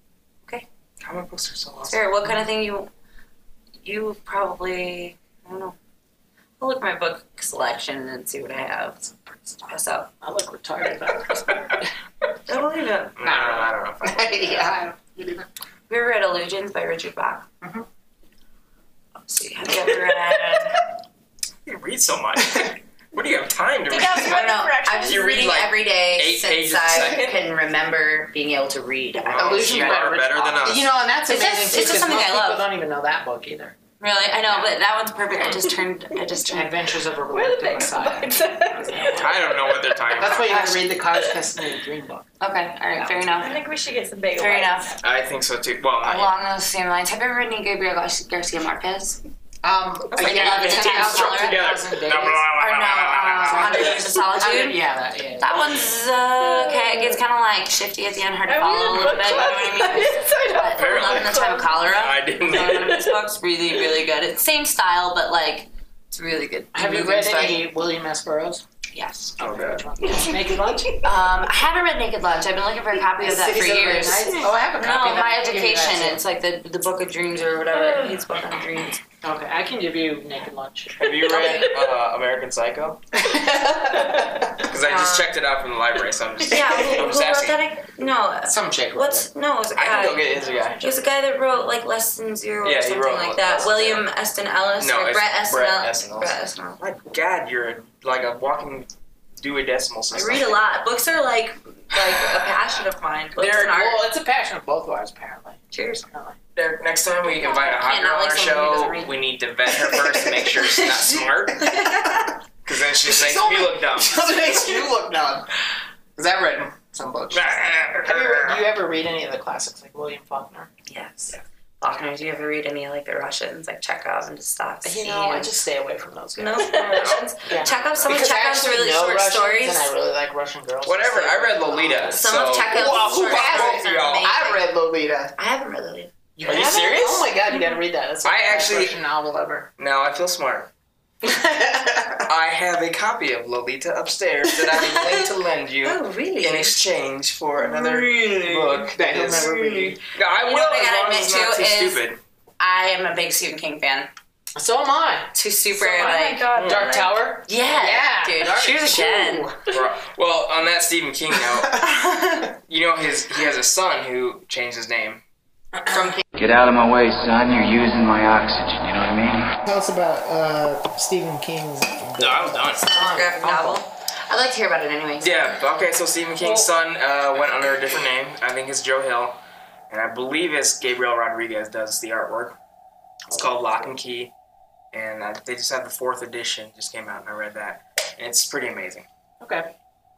Comic books are so awesome.
Sarah, what kind of thing you you probably I don't know. I'll look at my book selection and see what I have. Pass out.
I look retarded.
I believe it.
No, I don't know. If I
yeah.
Have you ever read Illusions by Richard Bach?
Mhm.
Let's see. Have you ever read?
you read so much. What do you have time to
Did
read?
you have
I
read
don't know.
the corrections?
I've been
You read,
reading
like,
every day
eight pages
since
a
I
second?
can remember being able to read. I've
Wow.
always
Illusion
you
read.
are
by
better
Richard
than
Bach.
us.
You know, and that's
It's
amazing
just-
too,
it's just
'cause
something
most
I
people
love.
don't even know that book either.
Really, I know, but that one's perfect. I just turned. I just turned.
Adventures of a
Where did
Reluctant
they
Messiah.
I don't know what they're talking
That's why
about.
you gotta read the Cottage Fascinating Dream book.
Okay, all right, fair
I
enough.
think we should get some bagel
Fair
bites.
enough.
I think so too. Well, not yet.
Along those same lines, have you ever read any Gabriel Gar- Garcia Marquez?
Um,
like
yeah,
eleven
it's
to ten
Thousand
colour.
together.
Days.
No, blah, blah, blah,
Or no,
blah, blah,
uh,
blah, blah.
Hundred Years of Solitude?
Yeah, that, yeah.
That one's uh, okay. It gets kind of like shifty at the end, hard to
I
follow a
read
little
book
bit. You know
club.
what I
I
mean?
didn't sign up
But
for
Love
book
in the Time of
club.
Cholera.
I didn't.
Another one of his books, really, really good. It's same style, but like it's really good.
Have you
Moving
read
style.
any William S. Burroughs?
Yes.
Oh, God.
Naked Lunch?
Um, I haven't read Naked Lunch. I've been looking for a copy of that for
Cities of the
years.
Nights? Oh, I have a copy
No,
of that.
My
I can give you that,
Education.
too.
It's like the the Book of Dreams or whatever. It's Book on Dreams.
Okay, I can give you Naked Lunch.
Have you read uh, American Psycho? Because I just
Uh,
checked it out from the library, so I'm just,
Yeah,
I'm
who, who
just
wrote
asking.
that? No.
Some chick wrote
What's no? It was a
I can
guy.
go get it. It's a guy.
It was a guy that wrote like Less Than Zero
Yeah,
or
he
something
wrote
like
Less
that.
Than
William
Zero.
Eston Ellis
No,
or
it's
Brett Eston
Brett
Ellis.
Easton Ellis.
Brett Eston Ellis.
My God, you're like a walking Dewey Decimal
I
System.
read a lot. Books are like like a passion of mine. Books
They're
and art.
Well, it's a passion of both of ours, apparently.
Cheers.
Derek, next time we invite a hot
Can't
girl
not
on
like
our
someone who doesn't
show,
read.
we need to vet her first to make sure she's not smart. Because then she makes me look dumb.
It makes you look dumb. Because I've read some books. Have you, read, do you ever read any of the classics, like William Faulkner?
Yes. Faulkner, do you ever read any of like the Russians, like Chekhov and Dostoevsky?
You know, I
and-
just stay away from those guys.
no, no Russians.
Yeah.
Chekhov, some
Because
of
I
Chekhov's
actually
really
know
short
Russians,
stories.
and I really like Russian girls.
Whatever,
So
I read
stay away from
Lolita.
those.
Some
So-
of Chekhov's
Wow, who
short
hasn't,
stories are
y'all?
amazing.
I read Lolita.
I haven't read Lolita.
You
Are you
haven't?
serious?
Oh my god, you gotta read that. That's the
I
best
actually-
Russian novel ever.
Now I feel smart. I have a copy of Lolita upstairs that I'm willing to lend you
Oh, really?
in exchange for another
Really?
book that
You'll
is.
never read.
No, I
You
will
know what I
as
gotta
long as
admit
it's not
to
too
is-
stupid.
I am a big Stephen King fan.
So am I.
Too super,
Oh
like,
my god.
Dark
like-
Tower?
yeah,
Yeah.
dude.
Dark
Cheers again.
Tower.
Well, on that Stephen King note, you know his he has a son who changed his name from King.
Get out of my way, son. You're using my oxygen. You know what I mean?
Tell us about uh, Stephen King's.
No, I was done.
Graphic novel. I'd like to hear about it anyways.
Yeah, okay, so Stephen King's son uh, went under a different name. I think it's Joe Hill. And I believe it's Gabriel Rodriguez does the artwork. It's called Lock and Key. And uh, they just have the fourth edition, just came out, and I read that. And it's pretty amazing.
Okay.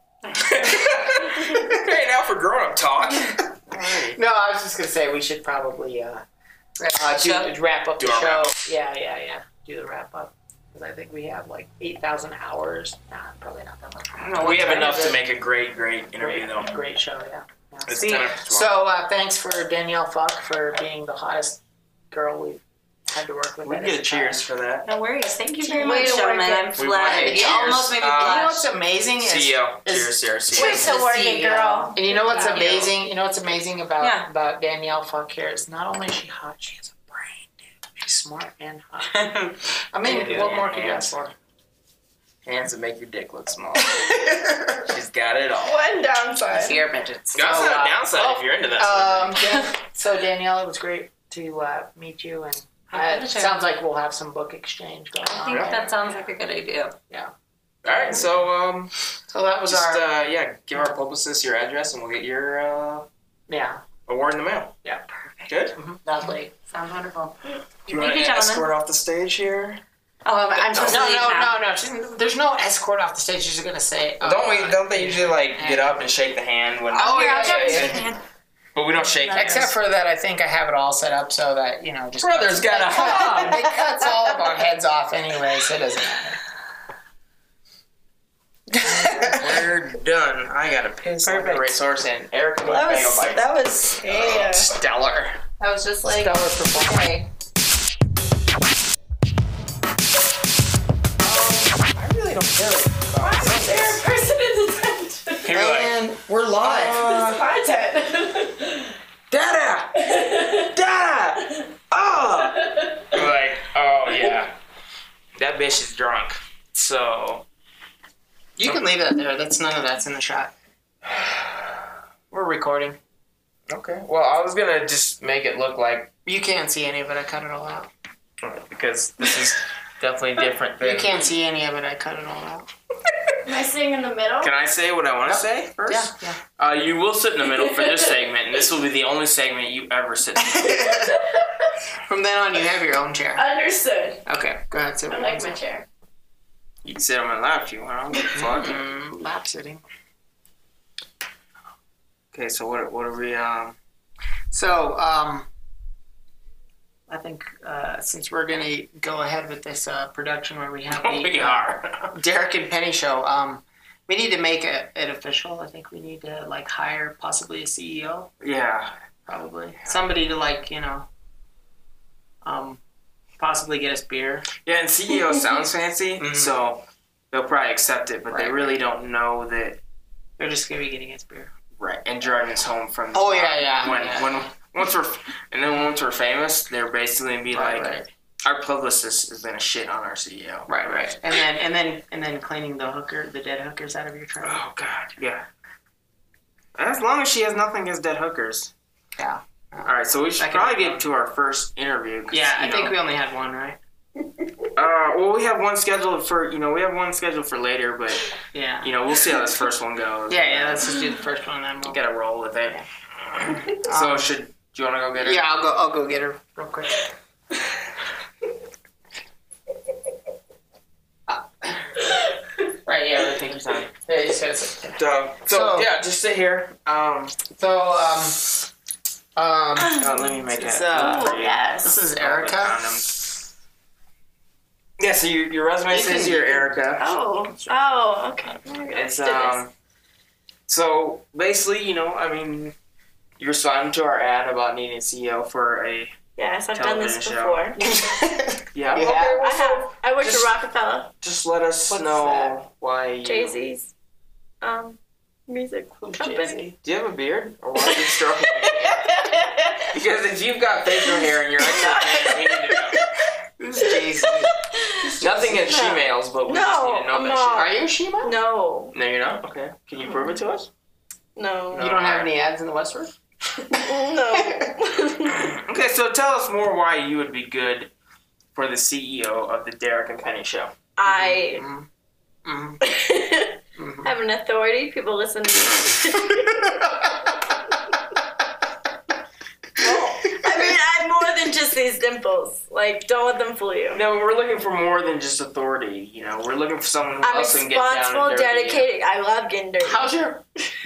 Hey, now for grown-up talk. Alright.
No, I was just gonna say we should probably uh, uh do,
Show?
wrap up
Do
the
our
show.
wrap
Yeah, yeah, yeah. Do the wrap up because I think we have like eight thousand hours. Nah, probably not that much.
I don't know
We
what
have
time
enough
is
to
it.
make a great, great interview, though.
Great, great show. Yeah. yeah.
It's
See,
ten after twelve.
So uh, thanks for Danielle Fuck for being the hottest girl we've had to work with.
we
at
can get a
this
cheers
time.
for that.
No worries. Thank you very
Way
much,
to work
gentlemen.
it.
I'm
We
flattered.
wanted
You
cheers.
almost made me
Um,
You know
blush.
what's amazing is,
C E O.
is-
Cheers, cheers,
Way
cheers.
to work
C E
it,
O.
girl.
and you know what's
Thank you.
amazing? You know what's amazing about
Yeah.
about Danielle Fuck here is not only is she hot, she has a brain, dude. She's smart and hot. I mean,
Yeah,
what more could you
yeah.
ask for?
Hands that make your dick look small. She's got it all.
One downside.
Fear midgets.
That's
So,
not
uh,
a downside
oh,
if you're into that sort of
Um,
thing.
Dan- so Danielle, it was great to uh, meet you, and uh, it sounds like we'll have some book exchange going
I
on.
think that sounds like a good idea.
All right, so um,
So that was
just
our
uh, yeah, give our publicist your address, and we'll get your uh,
yeah,
award in the mail.
yeah,
Good.
mhm, lovely.
Sounds wonderful.
Do you
Thank
want
you,
to
gentlemen.
escort off the stage here?
Oh, I'm, I'm supposed
No,
to leave
no,
now.
no, no. She's, there's no escort off the stage. She's gonna say. Uh,
don't we? Don't they usually like get up and shake the hand when?
Oh,
Here,
yeah,
I'll grab
yeah,
this
yeah.
big hand.
But we don't shake hands.
Except for that, I think I have it all set up so that you know, just
Brother's got a
cut, it cuts all of our heads off anyway, so it doesn't matter.
We're done. I got a piss like a
Perfect.
racehorse, and Eric can
That
bagel
was
bites.
that was a, uh,
Stellar.
that was just like
Stellar performance.
okay.
I really don't care.
Why is there a person in detention?
He'd be like,
And we're live.
This content.
Dada! Dada! Oh! We're like, oh yeah. That bitch is drunk. So,
You can leave that there. That's none of that's in the shot. We're recording.
okay. Well, I was gonna just make it look like,
You can't see any of it. I cut it all out.
because this is definitely different than.
You can't see any of it. I cut it all out.
Am I sitting in the middle?
Can I say what I want to say first?
Yeah, yeah.
Uh, you will sit in the middle for this segment, and this will be the only segment you ever sit in.
From then on, you have your own chair.
Understood.
Okay, go ahead. Sit
I
where
like
you
my
want.
chair.
You can sit on my lap if you want. I don't give a fuck.
Mm, lap sitting.
Okay, so what? What are we? Um.
So, um, I think uh, since we're gonna go ahead with this uh, production where we have the
we
uh,
are.
Derek and Penny show, um, we need to make it, it official. I think we need to like hire possibly a C E O,
Yeah.
probably somebody to like you know, um, possibly get us beer.
Yeah, and C E O sounds fancy,
Mhm.
so they'll probably accept it, but they
Right,
really don't know that.
They're just gonna be getting us beer.
Right, and driving us home from. The
Oh,
bar.
yeah, yeah,
When
yeah.
when once we're and then once we're famous, they're basically gonna be
Right,
like,
right.
our publicist is gonna shit on our C E O.
Right, right. And then and then and then cleaning the hooker, the dead hookers out of your trailer.
Oh God, yeah. As long as she has nothing against dead hookers.
Yeah.
All right, so we should
That can
probably
be
get
fun.
to our first interview. 'cause,
Yeah, I
you
think
know,
we only had one, right?
Uh, well, we have one scheduled for you know we have one scheduled for later, but
Yeah.
you know we'll see how this first one goes.
Yeah, yeah. Let's just do the first one, and then
We
we'll.
gotta roll with it. So
Um,
should do you want to go get her?
Yeah, I'll go. I'll go get her real quick. Right. Yeah. I think you're fine. Yeah, you said it.
So, so,
So-
yeah, just sit here. Um,
So um um
uh, let me make
It's,
it.
uh,
Oh, yes.
this is
All the
Erica.
condoms. Yeah, so your your resume
You
says
can-
you're Erica.
Oh. Oh, okay.
It's um. So basically, you know, I mean, you responded to our ad about needing a C E O for a
Yes, I've done this
television show.
before.
Yeah.
You
I
have?
have. I worked
Just-
for Rockefeller,
Just let us
What's
know
that?
why you...
Jay-Z's um, music company.
Jay-Z?
Do you have a beard? Or why are you stroking it? Because if you've got facial hair and you're actually we need to know.
Who's Jay-Z?
Nothing against
No.
she-males, but we
No,
just need to know
I'm
that
not.
Are you a Shima?
No,
shit. No, you're not? Okay. Can you prove it to us?
no,
You don't have any ads in the Westward?
no.
Okay, so tell us more why you would be good for the C E O of the Derek and Penny Show.
I
Mm-hmm.
have an authority. People listen to me. I mean, I'm more than just these dimples. Like, don't let them fool you.
No, we're looking for more than just authority. You know, we're looking for someone who
I'm
else can get down
responsible,
and dirty.
dedicated. I love getting dirty.
How's your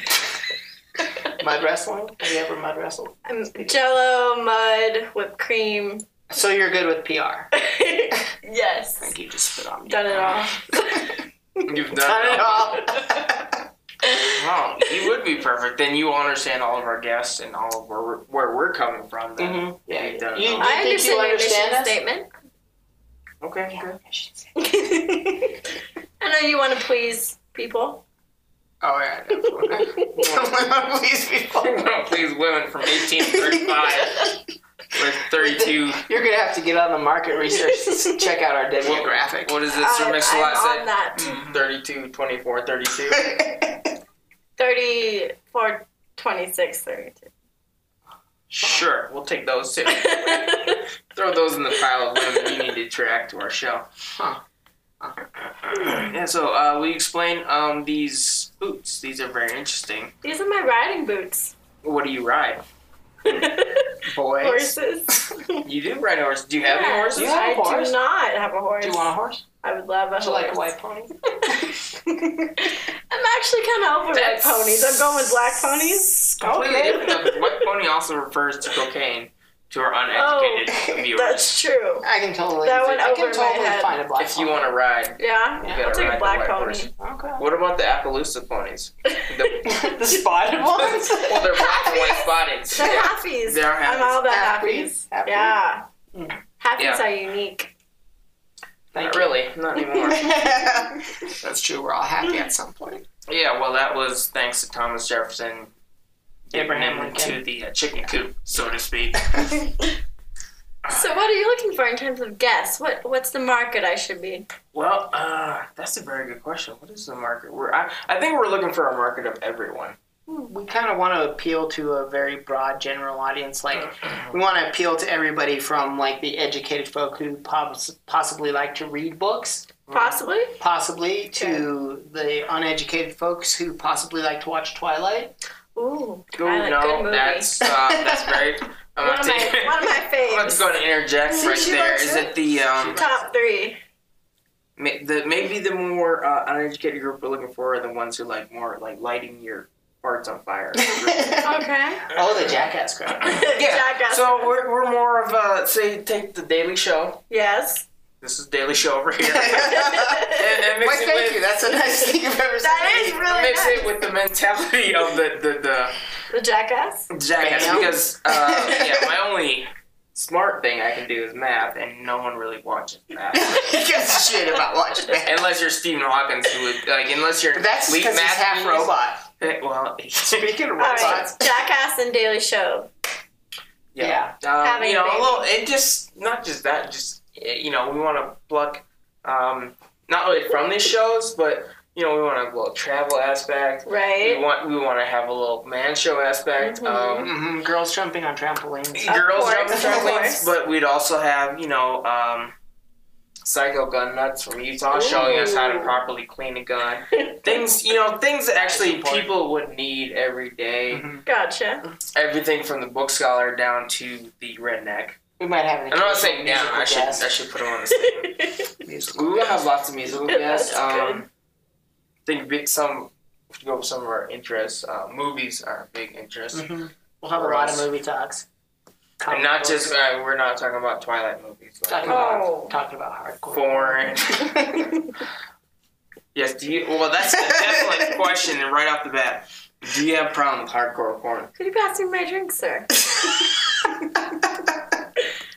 mud wrestling? Have you ever mud wrestled?
I'm Jello, mud, whipped cream.
So you're good with P R. I
Yes.
think you just spit on me.
Done it all.
You've done,
Done it all.
Wow, you would be perfect. Then you will understand all of our guests and all of where we're, where we're coming from. Then.
Mm-hmm. Yeah.
You've done it
You-
all.
I
think you
understand your
understand
mission
us?
statement.
Okay, good.
I know you want to please people.
Oh, yeah. Definitely. Please, people.
No, please, women from eighteen to thirty-five with thirty-two.
You're going to have to get on the market research to check out our demographic.
What is it? Sir
I,
Mix-a-Lot
I'm
said?
on that.
thirty-two, twenty-four, thirty-two.
thirty-four, twenty-six, thirty-two.
Sure, we'll take those too. Throw those in the pile of women you need to attract to our show.
Huh.
Yeah, so uh, we explain um, these boots. These are very interesting.
These are my riding boots.
What do you ride?
Boys.
Horses.
You do ride a horse. Do you have any horses?
You have a
I
horse?
do not have a horse.
Do you want a horse?
I would love a
Would you
horse.
like a white pony?
I'm actually kind of over white
That's
ponies. I'm going with black ponies.
Completely
Okay.
different. Though, 'cause white pony also refers to cocaine to our uneducated
Oh,
viewers.
that's true.
I can totally.
That went
I can
over my
totally
head.
find a black
If you
pony.
want to ride,
Yeah,
You
I'll
gotta
take
ride
a
the
black
white
pony.
horse.
Okay.
what about the Appaloosa ponies? The,
The spotted ones?
well, they're black and white spotted.
The halfies.
They are
I'm all about
Halfies?
halfies.
Halfies?
Yeah.
Mm.
Halfies
Yeah.
are unique.
Thank
Not
you.
really, not anymore.
That's true. We're all happy at some point.
Yeah, well, that was thanks to Thomas Jefferson giving
Abraham
him
Lincoln.
to the uh, chicken coop, so to speak.
So what are you looking for in terms of guests? What What's the market I should be?
Well, uh, that's a very good question. What is the market? We're, I, I think we're looking for a market of everyone.
We kind of want to appeal to a very broad general audience. Like, we want to appeal to everybody from, like, the educated folk who poss- possibly like to read books,
Possibly.
possibly to the uneducated folks who possibly like to watch Twilight.
Ooh,
Ooh,
Twilight,
no,
good movie.
that's, uh, that's very... I'm
one,
not
of my,
taking-
one of my
I'm just
faves.
going to interject
See,
right
she
there.
likes
Is
it.
it the... Um,
Top three.
ma- the maybe the more uh, uneducated group we're looking for are the ones who like more like lighting your farts on fire.
Okay.
Oh, the Jackass crowd.
Yeah.
Jackass.
So we're, we're more of a, say, take the Daily Show.
Yes.
This is Daily Show over here. and, and
Why,
mix it
thank
with,
you. That's the nicest thing I've ever
That
seen.
is really
mix
nice.
it with the mentality of the, the, the
The Jackass.
Jackass.
Bam.
Because, uh, yeah, my only smart thing I can do is math, and no one really watches math.
He gives a shit about watching that.
Unless you're Stephen Hawkins, who would, like, unless you're
But that's
elite
because he's
math
half
genius-
robot.
Eh, Well,
Speaking of
All right.
robots.
Jackass and Daily Show.
yeah. Um,
Having
you know,
a
a
baby.
little, it just, not just that, just, eh, you know, we want to pluck, um, not really from these shows, but, you know, we want to have a little travel aspect. We
Right?
want, we want to have a little man show aspect.
Mhm.
Um,
Mm-hmm. Girls jumping on trampolines.
Of
girls
course,
jumping
of
trampolines,
course.
but we'd also have, you know, um, Psycho Gun Nuts from Utah showing us how to
Ooh.
properly clean a gun. Things, you know, things that actually
important.
people would need every day.
Mhm.
Gotcha.
Everything from the book scholar down to the redneck.
We might have an
I'm not
occasional
saying down.
musical
I should
guest.
I should put them on the stage.
Musical
We will have lots of musical guests.
That's
Um, I think big, some if you go with some of our interests. Uh, movies are a big interest,
Mhm. We'll have a
For
lot
us.
of movie talks.
and not just uh, we're not talking about Twilight movies. Like,
talking
Oh.
about talking about hardcore.
foreign. Yes. Do you? Well, that's a definite question, and right off the bat, do you have a problem with hardcore porn?
Could you pass me my drink, sir?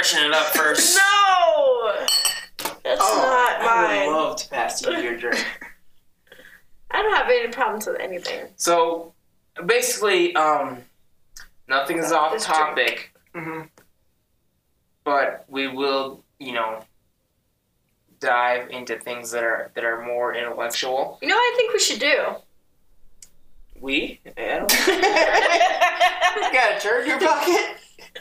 freshen it up first.
No! That's not
I
mine.
would love to pass you your drink.
I don't have any problems with anything.
So, basically, um, nothing is off
This
topic,
Mm-hmm.
but we will, you know, dive into things that are that are more intellectual.
You know what I think we should do?
We? I don't
You got a turd in your pocket?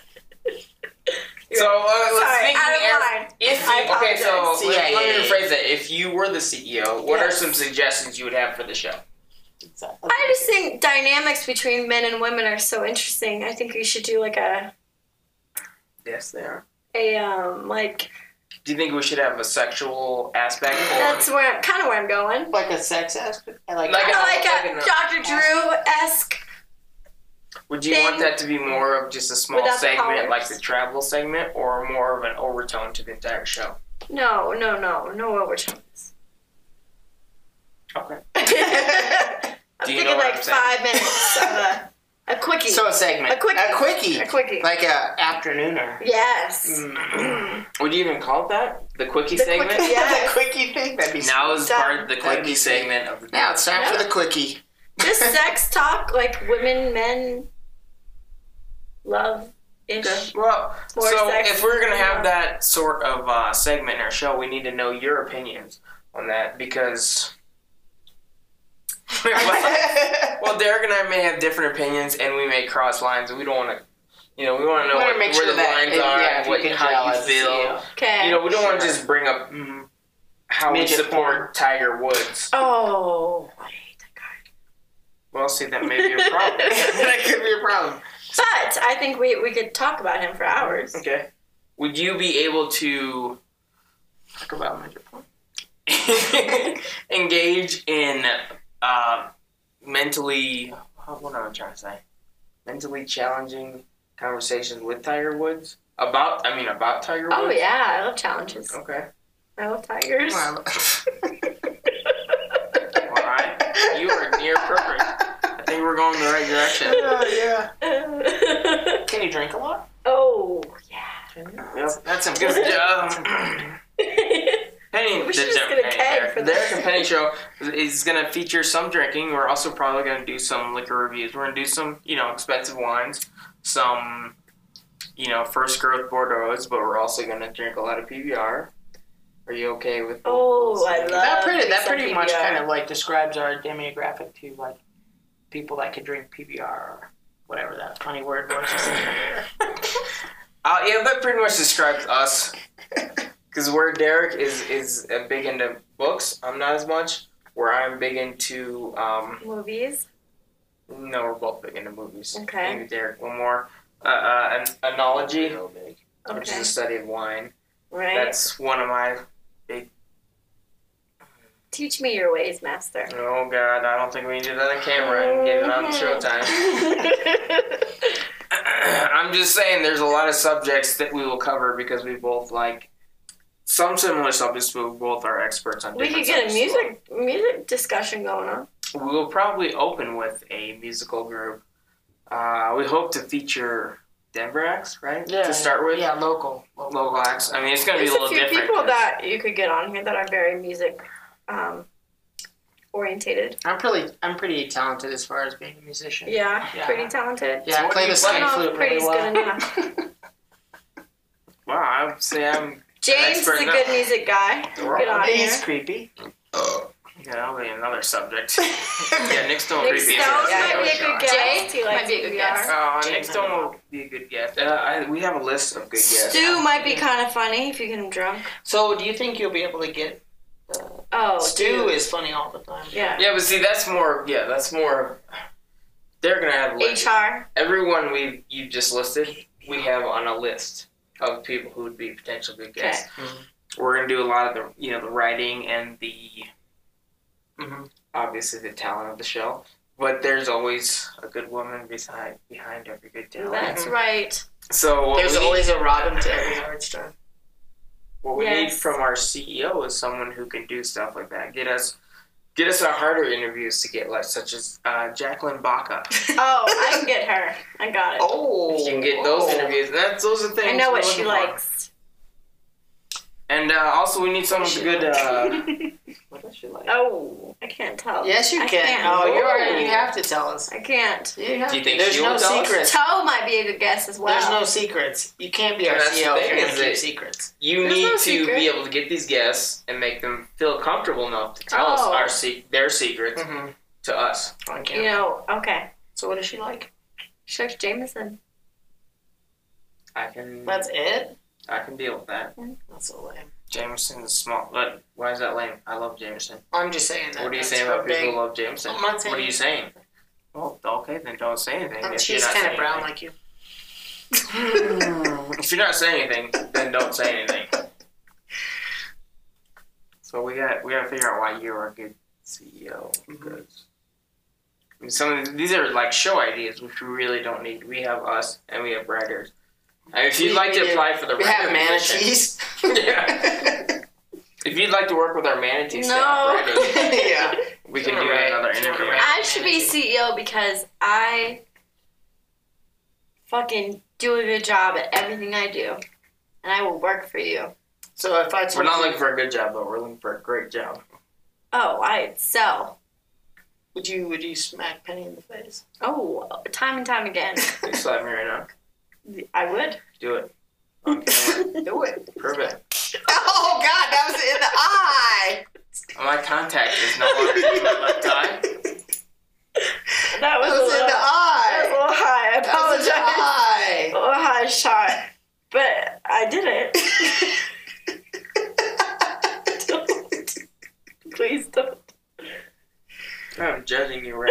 So uh, let's
Sorry,
think.
out of
Eric,
line.
If
I
you, okay, so
apologize.
let,
Yeah,
let
yeah,
me
yeah.
rephrase that. If you were the C E O, what are
Yes.
some suggestions you would have for the show?
I just think dynamics between men and women are so interesting. I think we should do like a
Yes, they are.
a um like
Do you think we should have a sexual aspect? Or
that's where kind of where I'm going.
Like a sex aspect? Like,
Like
Kind
a-
of like
like
a
a-
Doctor Drew esque.
would you
thing
want that to be more of just a small
without the
segment,
collars.
like the travel segment, or more of an overtone to the entire show?
No, no, no, no overtones.
Okay.
I'm
Do you
thinking
know what
like
I'm saying?
five minutes of a, a quickie.
So a segment.
A quickie.
A quickie.
A quickie.
Like a afternooner.
yes.
Mm.
Would you even call it that? The quickie
The
segment?
quickie, yeah.
The quickie thing? That'd be
Now is
Done.
part of the
That'd
quickie
be sick.
segment of the
Now it's time for
Yeah.
the quickie.
Just sex talk, like women, men, love ish.
Okay. Well,
More
so
sex.
if we're gonna have
Yeah.
that sort of uh, segment in our show, we need to know your opinions on that because. well, well, Derek and I may have different opinions, and we may cross lines, and we don't want to. You know, we want to know
wanna
what,
make
where
sure
the
that-
lines
if-
are,
yeah,
and
if
what,
you can
how
gel
you
as a
feel.
C E O.
Okay.
You know, we don't want to
Sure.
just bring up mm, how
Midget
we support
porn.
Tiger Woods.
Oh, I hate that guy.
Well, see, that may be a problem.
That could be a problem.
But I think we we could talk about him for hours.
Okay. Would you be able to talk about midget porn? Engage in uh, mentally, what am I trying to say? Mentally challenging conversations with Tiger Woods about, I mean, about Tiger Woods.
Oh yeah, I love challenges.
Okay.
I love tigers.
Well,
All right. You are near perfect. I think we're going in the right direction.
oh, yeah. Can you drink a lot?
oh yeah.
Yep.
That's
Good
important.
job. Penny,
We should
the-
just get a
Penny-
keg
Derek-
for
Derek
this.
and Penny show is going to feature some drinking. We're also probably going to do some liquor reviews. We're going to do some, you know, expensive wines, some, you know, first growth Bordeaux's, but we're also going to drink a lot of P B R. Are you okay with?
Oh, I love
That pretty, that
some
pretty much
P B R.
kind of like describes our demographic to like people that could drink P B R or whatever that funny word was.
Uh, yeah, that pretty much describes us. Because where Derek is is uh, big into books, I'm not as much. Where I'm big into, um,
movies.
no, we're both big into movies.
Okay.
Maybe Derek one more. Uh, uh, an enology, which is
Okay.
the study of wine.
Right.
That's one of my big.
Teach me your ways, master.
Oh God, I don't think we need to do that on camera and get it on Showtime. I'm just saying, there's a lot of subjects that we will cover because we both like some similar subjects, but we both are experts on.
We
different
could get a
subjects as well.
music music discussion going on.
We will probably open with a musical group. Uh, we hope to feature Denver acts, right? to start with,
Yeah, local.
local acts. I mean, it's going to be
There's
a
a
little
few
different.
people
'cause-
that you could get on here that are very music um, orientated.
I'm pretty, I'm pretty talented as far as being a musician.
Yeah,
Yeah.
pretty talented.
Yeah, I
What
play
do
the
you play?
skin
I don't know
flute
if
really
pretty's
well.
good enough.
Wow, I would say I'm.
James is
Expert
a
now.
good music guy.
We're
Get
all-
on
He's
here.
creepy.
Yeah, that'll be another subject. Yeah, Nick Stone
Nick
creepy.
Stone
Yeah,
might be a
sure.
good guest.
Jay
He likes
might be a good
P B R.
guest.
Uh, Nick Stone will be a good guest. Uh, I, we have a list of good guests.
Stu might be kind of funny if you get him drunk.
So, do you think you'll be able to get? Uh,
Oh,
Stu
dude.
is funny all the time.
Yeah.
Yeah, but see, that's more. Yeah, that's more. They're gonna have
H R.
everyone we you just listed. We have on a list of people who would be potential good guests.
Mhm.
We're gonna do a lot of the you know the writing and the
Mhm.
obviously the talent of the show. But there's always a good woman beside behind every good talent.
That's right.
So what
There's
we
always
need,
a Robin to every hard star.
what we need
Yes.
from our C E O is someone who can do stuff like that. Get us Get us our harder interviews to get, like, such as uh, Jacqueline Baca.
Oh, I can get her. I got it.
Oh,
You can get those
oh.
interviews. That's those are things.
I know
we're
what she
looking for.
likes.
And uh, also, we need someone
She
good. Uh, what does she like?
Oh, I can't tell.
Yes, you
I
can.
can't.
Oh, you already. You have to tell us.
I can't.
You have
Do you think
There's
she'll
no
tell us?
secrets.
Toe might be a good guess as well.
There's no secrets. You can't be our
And that's
C E O
the
if you're
thing,
going
is
to keep
that-
secrets.
You
There's
need
no
to
secret.
be able to get these guests and make them feel comfortable enough to tell us
Oh.
our se- their secrets
Mm-hmm.
to us.
On
You
camera.
know, okay.
So what does she like?
Shucks Jameson.
I can.
That's it?
I can deal with that.
That's so lame.
Jameson's small, but why is that lame? I love Jameson.
I'm just saying that.
What are you
that's
saying
her
about people
big-
who love Jameson?
I'm not saying
What are you saying? Well, okay, then don't say anything.
Um,
if
she's
you're not
kind of
saying
brown
anything.
like you.
If you're not saying anything, then don't say anything. So we got we got to figure out why you're a good C E O. Because I mean, some of these, these are like show ideas, which we really don't need. We have us and we have braggers. I mean, if you'd
We-
like to
we-
apply for the
We have
writer position-
manatees.
yeah. If you'd like to work with our manatee
No.
staff, writers,
Yeah.
we can do
Right.
another interview.
Right.
I should be C E O because I fucking do a good job at everything I do. And I will work for you.
So if I told
We're not
you,
looking for a good job, though. We're looking for a great job.
Oh, I excel.
would you would you smack Penny in the face?
Oh, time and time again.
You slap me right now.
I would.
Do it. On camera.
Do it.
Prove it.
Oh God, that was in the eye.
My contact is no longer in my left eye.
That was,
That was
a
in
little,
the
that was a
eye.
little high. I
That was in the
apologize.
eye.
A little high shot. But I did it. Don't. Please don't.
I'm judging you right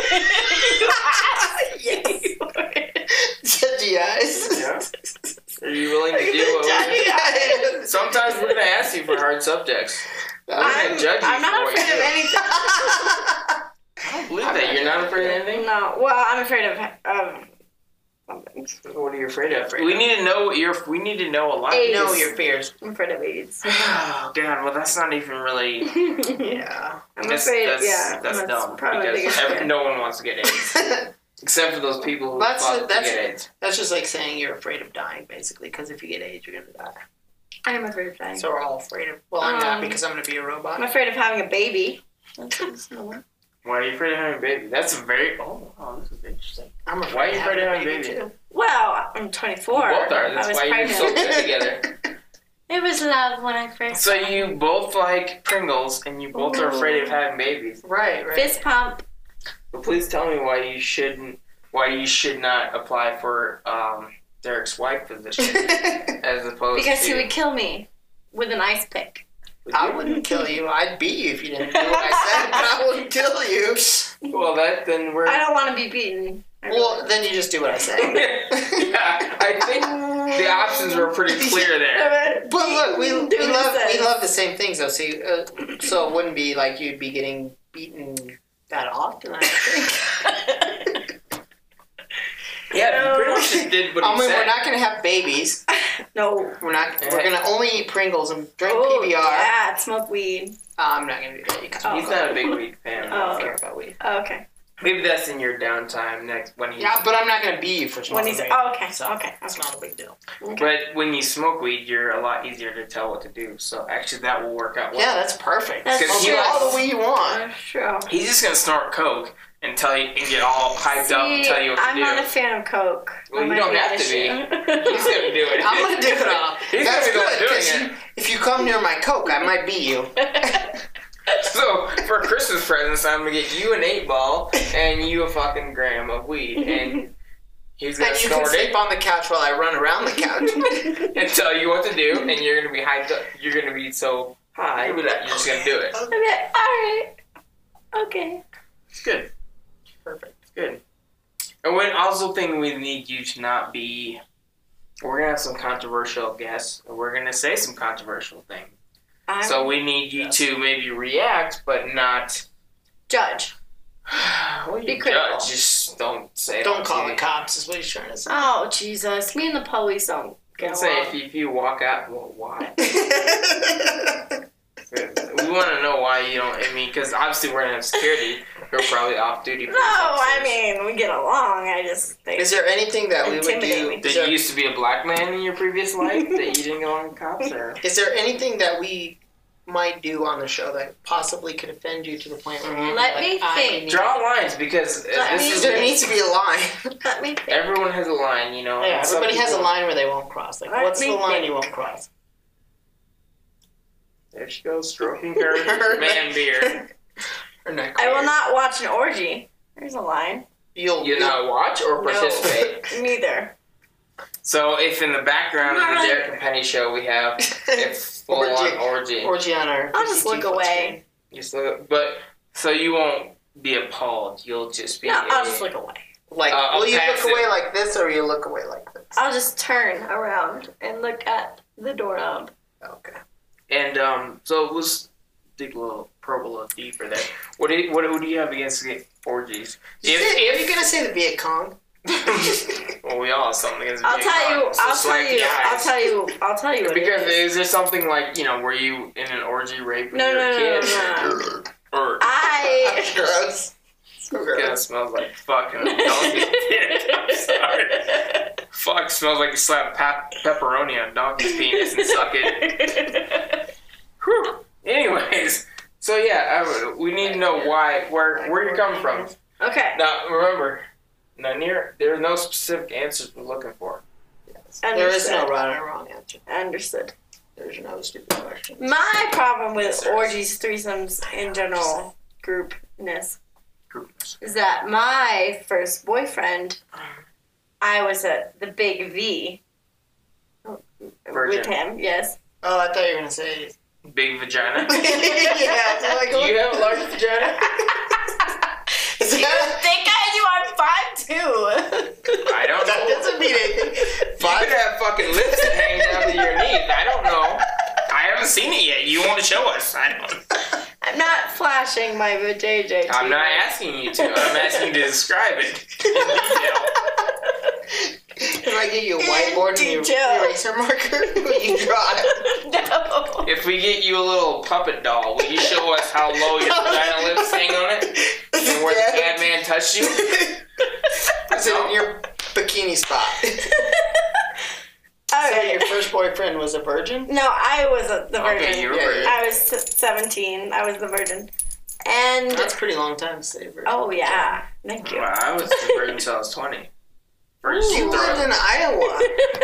Yes.
Judgy eyes.
now. Are you willing to do what we
Judgy eyes.
Sometimes we're going to ask you for hard subjects. We're going
I'm,
to judge you
I'm
for
not
what
afraid
you
of
do.
anything.
I don't believe that. You're not afraid of anything?
No. Well, I'm afraid of of something.
What are you afraid of? We need to know what you're. We need to know a lot.
AIDS.
Know your fears.
I'm afraid of AIDS.
Oh God! Well, that's not even really.
Yeah.
I'm
that's,
afraid.
That's,
yeah,
that's dumb
probably the
because
biggest
every,
fear.
no one wants to get AIDS except for those people who
That's-
fuck to
that's-
get AIDS.
That's just like saying you're afraid of dying, basically, because if you get AIDS, you're gonna die.
I am afraid of dying.
So we're all afraid of. Well, I'm not
Um,
because I'm gonna be a robot.
I'm afraid of having a baby. That's, that's no one.
Why are you afraid of having a baby? That's a very. Oh, oh this is interesting.
I'm
Why are you afraid of having a baby?
too.
Well, I'm twenty-four.
You both are.
I
That's
was
why you're
pregnant.
so good together.
It was love when I first.
So you both like Pringles, and you both are afraid of having babies.
Right, right.
Fist pump.
But please tell me why you shouldn't. Why you should not apply for um, Derek's wife position as opposed
Because
to.
he would kill me with an ice pick.
I wouldn't kill you. I'd beat you if you didn't do what I said, but I wouldn't kill you.
Well, that then we're.
I don't want to be beaten. I
Well, then you just do what I say.
Yeah, I think the options were pretty clear there.
But look, we,
Do
we
what
love
it
we
says.
love the same things though. See, uh, so it wouldn't be like you'd be getting beaten that often. I think.
Yeah, you pretty much just did what
I
he
mean,
said.
we're not gonna have babies.
No.
We're not. We're gonna only eat Pringles and drink
Oh,
P B R.
yeah, smoke weed.
Uh, I'm not gonna do that. You can
Oh.
He's not a big weed fan.
I don't
Oh.
care about weed.
Oh, okay.
Maybe that's in your downtime next when he.
Yeah, but I'm not gonna beat you for
When
smoking
he's
weed.
oh, okay,
So
okay.
that's not a big deal.
But when you smoke weed, you're a lot easier to tell what to do. So actually, that will work out well.
Yeah, that's perfect.
That's
Smoke
true.
all the weed you want.
That's true.
He's just gonna snort coke and tell you and get all hyped up and
See,
tell you what to
I'm
do.
not a fan of Coke.
Well,
That
you
might
don't
be
have
an
to be.
issue.
He's gonna do it.
I'm gonna do it all.
He's
That's
gonna be the one
good,
doing
'cause
it.
you- if you come near my Coke, I might beat you.
So for Christmas presents, I'm gonna get you an eight ball and you a fucking gram of weed, and he's gonna
And you can
snort
sleep
it
on the couch while I run around the couch.
and tell you what to do, and you're gonna be hyped up. You're gonna be so high that you're just gonna do it.
I'm like, all right, okay.
It's good.
Perfect.
It's good. And we also think we need you to not be. We're gonna have some controversial guests. And we're gonna say some controversial things.
I'm
So we need you to maybe react, but not.
judge.
Well, you
Be critical.
judge, just don't say. it
Don't
on
call
T V.
the cops, is what he's trying to say.
Oh Jesus! Me and the police don't get
Don't say
along.
if you, if you walk out. Well, why? We want to know why you don't. I mean, because obviously we're gonna have security. We're probably off duty.
No, I mean we get along. I just think.
Is there anything that we would do?
Did you used to be a black man in your previous life that you didn't go on with cops? Or?
Is there anything that we might do on the show that possibly could offend you to the point where you
Let
like,
me
I
think.
need-
Draw lines because
Let
this
me-
is
There needs to be a line.
Let me think.
everyone has a line, you know.
Yeah,
and some
everybody has a
people-
line where they won't cross. Like,
Let
what's the
me
line
think.
you won't cross?
There she goes, stroking her man beard.
Or not
I will
clear.
not watch an orgy. There's a line.
You'll.
You not watch or participate.
No, neither.
So if in the background of the
Not
Derek and Penny show we have a full on orgy,
Orgy on our.
I'll just look away.
you still, but so you won't be appalled. You'll just be.
No, I'll
a-
just look away.
Like,
Uh,
will you
passive.
look away like this, or you look away like this?
I'll just turn around and look at the doorknob.
Okay.
And um, so let's dig a little, probe a little deeper there. What do you, what who do you have against the orgies?
If,
If,
are you gonna say the Viet Cong?
well, we all have something against.
I'll
Viet
tell you.
Cong, so
I'll tell
slanty
you. I'll
eyes.
tell you. I'll tell you. What
Because
it is.
is there something like, you know, were you in an orgy rape when
No,
you were
no,
a
no,
kid?
no, no.
Or
I.
Gross. So
God, it
gross.
smells like fucking donkey dick. I'm sorry. Fuck, smells like you slap pap- pepperoni on a donkey's penis and suck it. Whew. Anyways, so yeah, I, we need to know why, where, where you're coming from.
Okay.
Now, remember, now near, there are no specific answers we're looking for.
There is no
Understood.
right or wrong answer.
Understood.
There's no stupid question.
My problem with
Yes, there is.
orgies, threesomes, in general, groupness, is that my first boyfriend, I was at the big V
Virgin.
with him. Yes.
Oh, I thought you were gonna say.
Big vagina.
yeah. So like,
Do you have a large vagina?
Is
You
that,
think I do? I'm five two.
I don't
that
know.
doesn't mean anything.
You
Five.
could have fucking lips that hang down to your knees. I don't know. I haven't seen it yet. You want to show us? I don't.
I'm not flashing my vajayjay to
I'm
you.
not asking you to. I'm asking you to describe it in detail.
If I give you a whiteboard and you
Detail.
eraser marker, will you draw it?
No.
If we get you a little puppet doll, will you show us how low your vagina lips hang on it and where the bad man touched you?
It's in your bikini spot.
All
So
right.
your first boyfriend was a virgin?
No, I was a, the virgin.
Okay, you were
Yeah,
virgin.
I was s- seventeen. I was the virgin. And
That's a pretty long time to stay a virgin.
oh yeah, thank you.
Well, I was the virgin until I was twenty. First
You
throw.
lived in Iowa.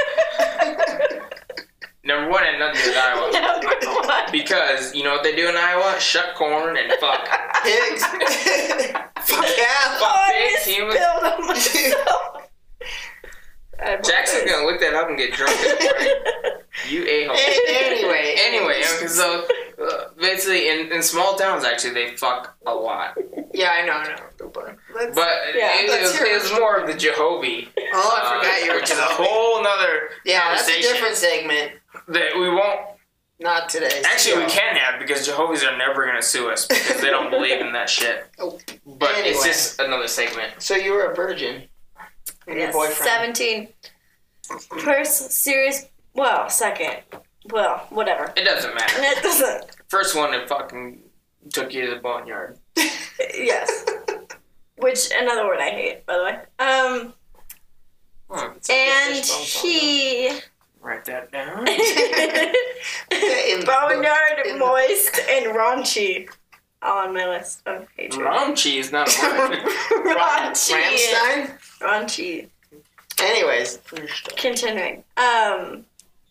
Number one, had nothing to do with Iowa.
Number one.
Because, you know what they do in Iowa? Shut corn and fuck.
Pigs. Fuck yeah.
Fuck
Oh, I
pigs.
just
He was...
spilled on myself. I
Jackson's gonna look that up and get drunk in the morning. You a-hole.
Anyway.
Anyway, because so, uh, basically in, in small towns, actually, they fuck a lot.
Yeah, I know, I know. But, let's-
But
Yeah,
it, it,
let's
was,
hear
it
it.
was more of the Jehovah.
oh, I forgot you were
Which is a
Jehovah.
whole nother
Yeah, that's a
conversation
different segment.
that we won't.
Not today.
Actually, we can have because Jehovah's are never gonna sue us because they don't believe in that shit.
Oh.
But it's
Anyway.
just another segment.
So you were a virgin. And your
Yes,
boyfriend.
seventeen. First serious. Well, second. Well, whatever.
It doesn't matter.
It doesn't.
First one that fucking took you to the boneyard.
Yes. Which another word I hate, by the way. Um,
Hmm.
It's like a
and
fishbone song.
he
Write that down.
In the
boneyard,
book. In the-
moist, and raunchy. All on my list of hatred.
Raunchy is not a word.
Raunchy.
Ramstein?
Raunchy.
Anyways, finish up.
Continuing. Um,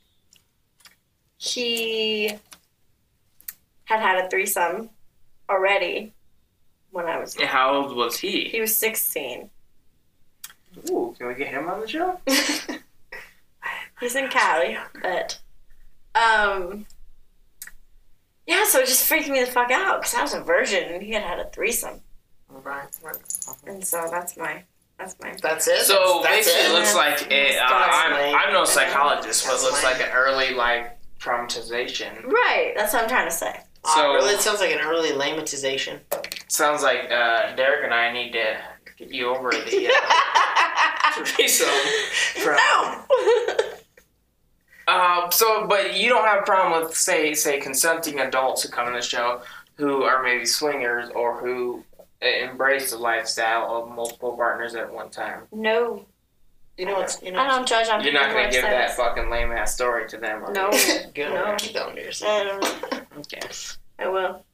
he had had a threesome already when I was.
How old was he?
He was sixteen.
Ooh, can we get him on the show?
He's in Cali, but um, yeah. So it just freaked me the fuck out because I was a virgin and he had had a threesome,
Right, right.
and so that's my that's my.
That's it?
So
that's,
basically,
that's
it looks like a, uh, I'm,
lame.
I'm no psychologist, but it
That's
looks
lame.
like an early like traumatization.
Right. That's what I'm trying to say.
So,
So-
really, it sounds like an early lamatization.
Sounds like uh, Derek and I need to get you over the uh, threesome. From,
No.
Um, so, but you don't have a problem with, say, say, consenting adults who come on the show who are maybe swingers or who embrace the lifestyle of multiple partners at one time.
No.
You know what's, you know
I don't judge on
You're
people
not going to give
lifestyles.
that fucking lame ass story to them. Or
No.
Good.
No.
Keep that one to yourself.
I don't know.
Okay.
I will.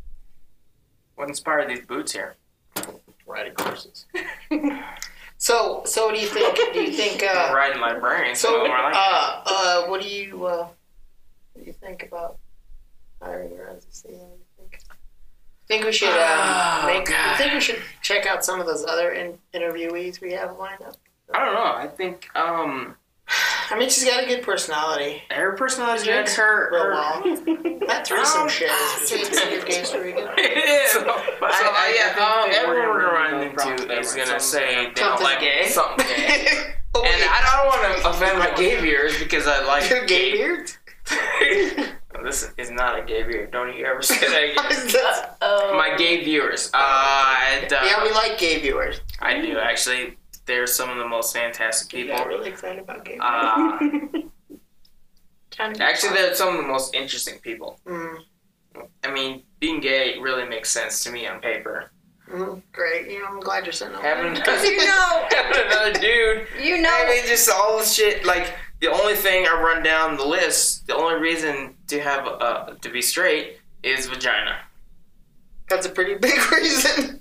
What inspired these boots here?
Riding horses. so, so what do you think? Do you think? Uh,
Riding my brain. So,
so,
more like
uh, uh, what do you, uh, what do you think about hiring her as a C E O? What do you think? Think we should um,
Oh,
make?
God.
You think we should check out some of those other in, interviewees we have lined up?
I don't know. I think um,
I mean, she's got a good personality.
her personality
Good.
makes her.
Real
her
well. That threesome
Um,
shit is just a good game story. Good.
Yeah. So,
I- I
yeah,
think
um,
that we're
everyone we're
gonna
running
run across
into
that
is
one.
gonna
Something-
say they don't
something
like
gay.
something gay.
Oh,
And
wait.
I don't want to offend my gay viewers because I like
Your gay beard?
This is not a gay viewer. Don't you ever say that again.
Oh.
My gay viewers. Uh, and, uh,
Yeah, we like gay viewers.
I do actually. They're some of the most fantastic
You
people.
got really excited about gay viewers.
Uh,
Trying to be
actually,
fun.
they're some of the most interesting people.
Mm,
I mean, being gay really makes sense to me on paper.
mm, great. You know, I'm glad you're sitting over
Having,
there.
You know.
having another dude.
You know.
I mean, just all the shit. Like the only thing I run down the list, the only reason to have uh, to be straight is vagina.
That's a pretty big reason.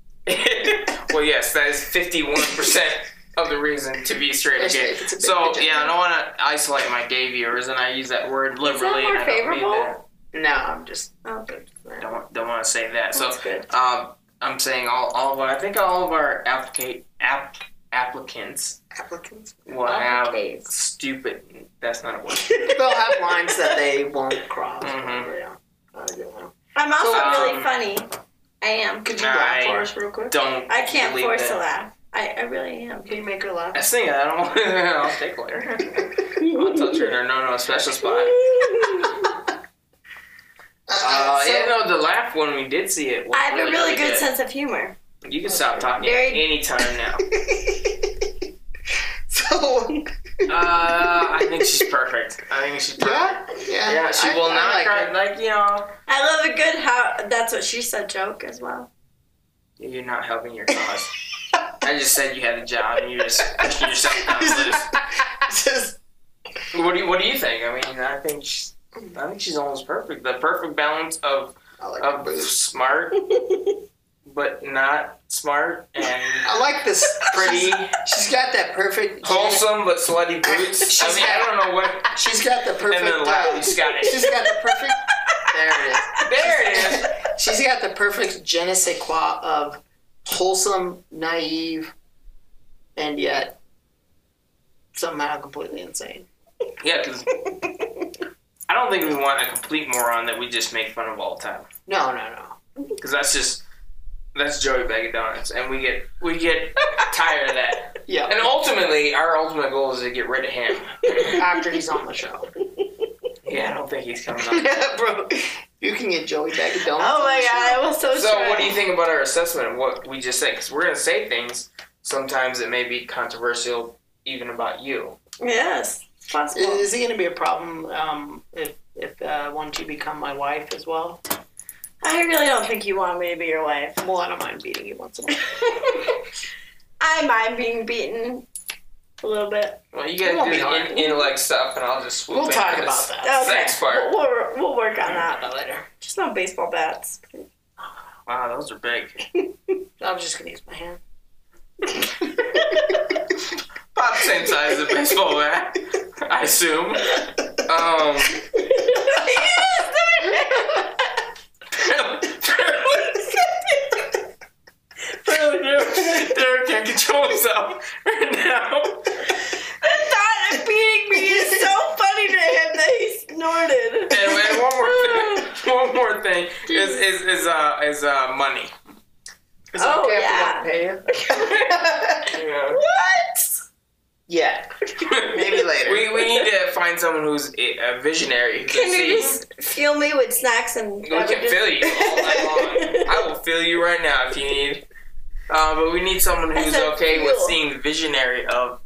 Well, yes, that is fifty-one percent of the reason to be straight or gay.
It's a big
So
vagina.
yeah, I don't want to isolate my gay viewers, and I use that word liberally.
more
and I don't mean
favorable?
that.
No, I'm just.
Oh,
Don't don't want to say that. So
that's good.
um, I'm saying all, all of our, I think all of our applicate app applicants
Applicants.
will have
Applicants.
stupid. That's not a word.
They'll have lines that they won't cross.
Mhm.
Yeah. I don't know.
I'm also
So,
really
um,
funny. I am.
Could you
I-
laugh for us real quick?
Don't.
I can't
believe
force
that.
a laugh. I, I really am.
Can you make her laugh?
I sing it. I don't. I'll take later. I'll touch her in her no no special spot. Uh,
so-
yeah, no, the laugh when we did see it. was
I have a really good
good.
sense of humor.
You can stop talking
Very-
anytime now.
so.
Uh, I think she's perfect. I think she's perfect.
Yeah, yeah.
Yeah, she
I-
will
I
not
like
cry.
her.
Like, you know,
I love a good how that's what she said joke as well.
you're not helping your cause. I just said you had a job and you're just pushing yourself down loose.
Just-
What do you What do you think? I mean, I think she's, I think she's almost perfect. The perfect balance of
I like her
of
boobs.
smart, but not smart, and
I like this
pretty,
She's got that perfect.
wholesome but sweaty boots. I mean, I don't know what.
She's got the perfect.
And then loudly
uh,
Scottish.
She's got the perfect. There it is.
There it is.
She's got the perfect je ne sais quoi of wholesome, naive, and yet somehow completely insane.
Yeah, because I don't think we want a complete moron that we just make fun of all the time.
No, no, no.
Because that's just that's Joey Bag of Donuts, and we get we get tired of that.
Yeah.
And ultimately, our ultimate goal is to get rid of him.
After he's on the show.
Yeah, I don't think he's coming on.
Yeah, bro. You can get Joey Bag of Donuts.
Oh
on
my
the
god, I was so
So,
stressed.
what do you think about our assessment of what we just said? Because we're going to say things sometimes that may be controversial, even about you.
Yes, it's possible.
show. Is it going to be a problem um, if if uh, once you become my wife as well?
I really don't think you want me to be your wife.
Well, I don't mind beating you once in a while.
I mind being beaten a little bit.
Well, you
It
guys
won't
do
be
the
hard.
in- intellect stuff, and I'll just swoop
We'll
in
talk
for
about
this
that.
Okay,
sex part.
We'll, we'll, we'll work on that.
That later.
Just no baseball bats.
Wow, those are big.
I was just going to use my hand.
About the same size as a baseball bat, I assume. Um, Derek can't control himself right now.
The thought of beating me is so funny to him that he snorted.
And, and one more thing, one more thing is is is uh is uh money.
Is it
Oh,
okay
yeah.
if we don't pay you?
Yeah.
What?
Yeah. Maybe later.
We we need to find someone who's a a visionary who
Can
can
you
see.
just fuel me with snacks and
We can fill you all night long. I will fill you right now if you need. Uh, but we need someone
I
who's
said
okay with
fuel.
seeing the visionary of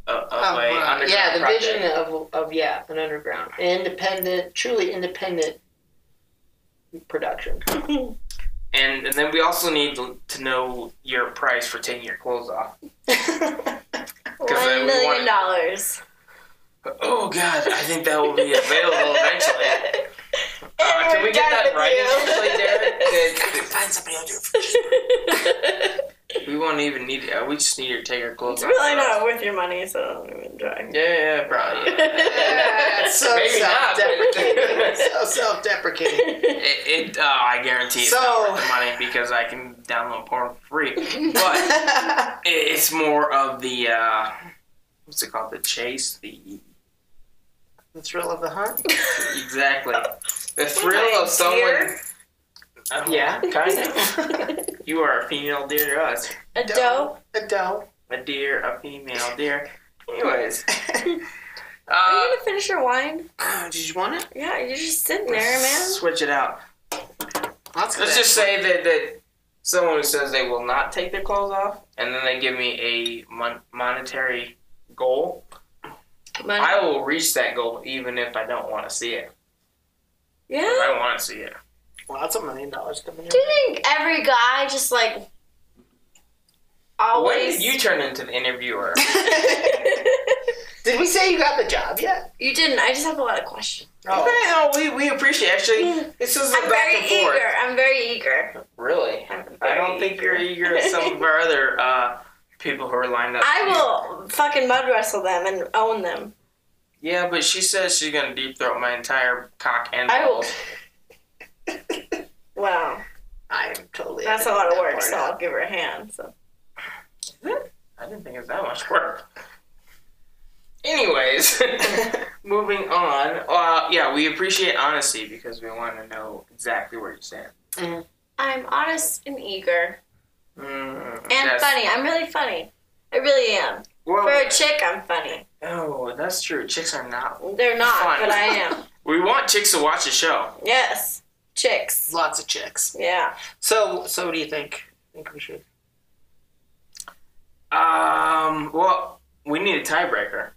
of, of
Oh,
a
wow.
underground
yeah, the
project.
vision of of yeah, an underground, independent, truly independent production.
And, and then we also need to, to know your price for taking your clothes off.
One
then we
million
want-
dollars.
Oh God, I think that will be available eventually. Uh,
And
can
we're
we get
done
that
with
right
you.
eventually, Derek? That-
Find somebody else to do it.
We won't even need. Uh, we just need you to take our clothes
It's
off.
really
for us.
not worth your money, so don't even try.
Yeah, yeah, probably. Yeah.
Yeah, it's so
Maybe not, but-
self-deprecating. so self-deprecating.
It, it uh, I guarantee it's
So-
not worth the money because I can download porn for free. But it, it's more of the uh, what's it called? The chase. The
The thrill of the hunt.
exactly the thrill
Am I
of someone.
deer?
Uh,
Yeah.
kind of. You are a female deer to us.
A doe?
A doe.
A deer, a female deer. Anyways,
Are you
uh,
gonna finish your wine?
Oh, did you want it?
Yeah, you're just sitting there, man.
switch it out.
Let's
Let's just say that, that someone who says they will not take their clothes off, and then they give me a mon- monetary goal,
Money.
I will reach that goal even if I don't want to see it.
Yeah?
I want to see it.
Well, that's a million dollars coming in.
Do you think every guy just like
When
always?
did you turn into the interviewer?
Did we say you got the job yet?
You didn't. I just have a lot of questions.
Oh.
Okay, no, we, we appreciate Actually, this is a
I'm
back
very
and forth.
eager. I'm very eager.
Really?
I'm
I
very
don't think you're eager as some of our other uh, people who are lined up.
I will fucking mud wrestle them and own them.
Yeah, but she says she's going to deep throat my entire cock and
I will.
balls.
Wow.
I am totally.
That's a lot of work, so I'll give her a hand. So.
I didn't think it was that much work. Anyways, moving on. Uh, yeah, we appreciate honesty because we want to know exactly where you stand.
I'm honest and eager.
Mm,
And
that's-
funny. I'm really funny. I really am.
Well,
For a chick, I'm funny.
oh, that's true. Chicks are not.
They're not,
Fun.
but I am.
We want chicks to watch the show.
Yes. Chicks.
Lots of chicks.
Yeah.
So, so what do you think? Think we should?
Um. Well, we need a tiebreaker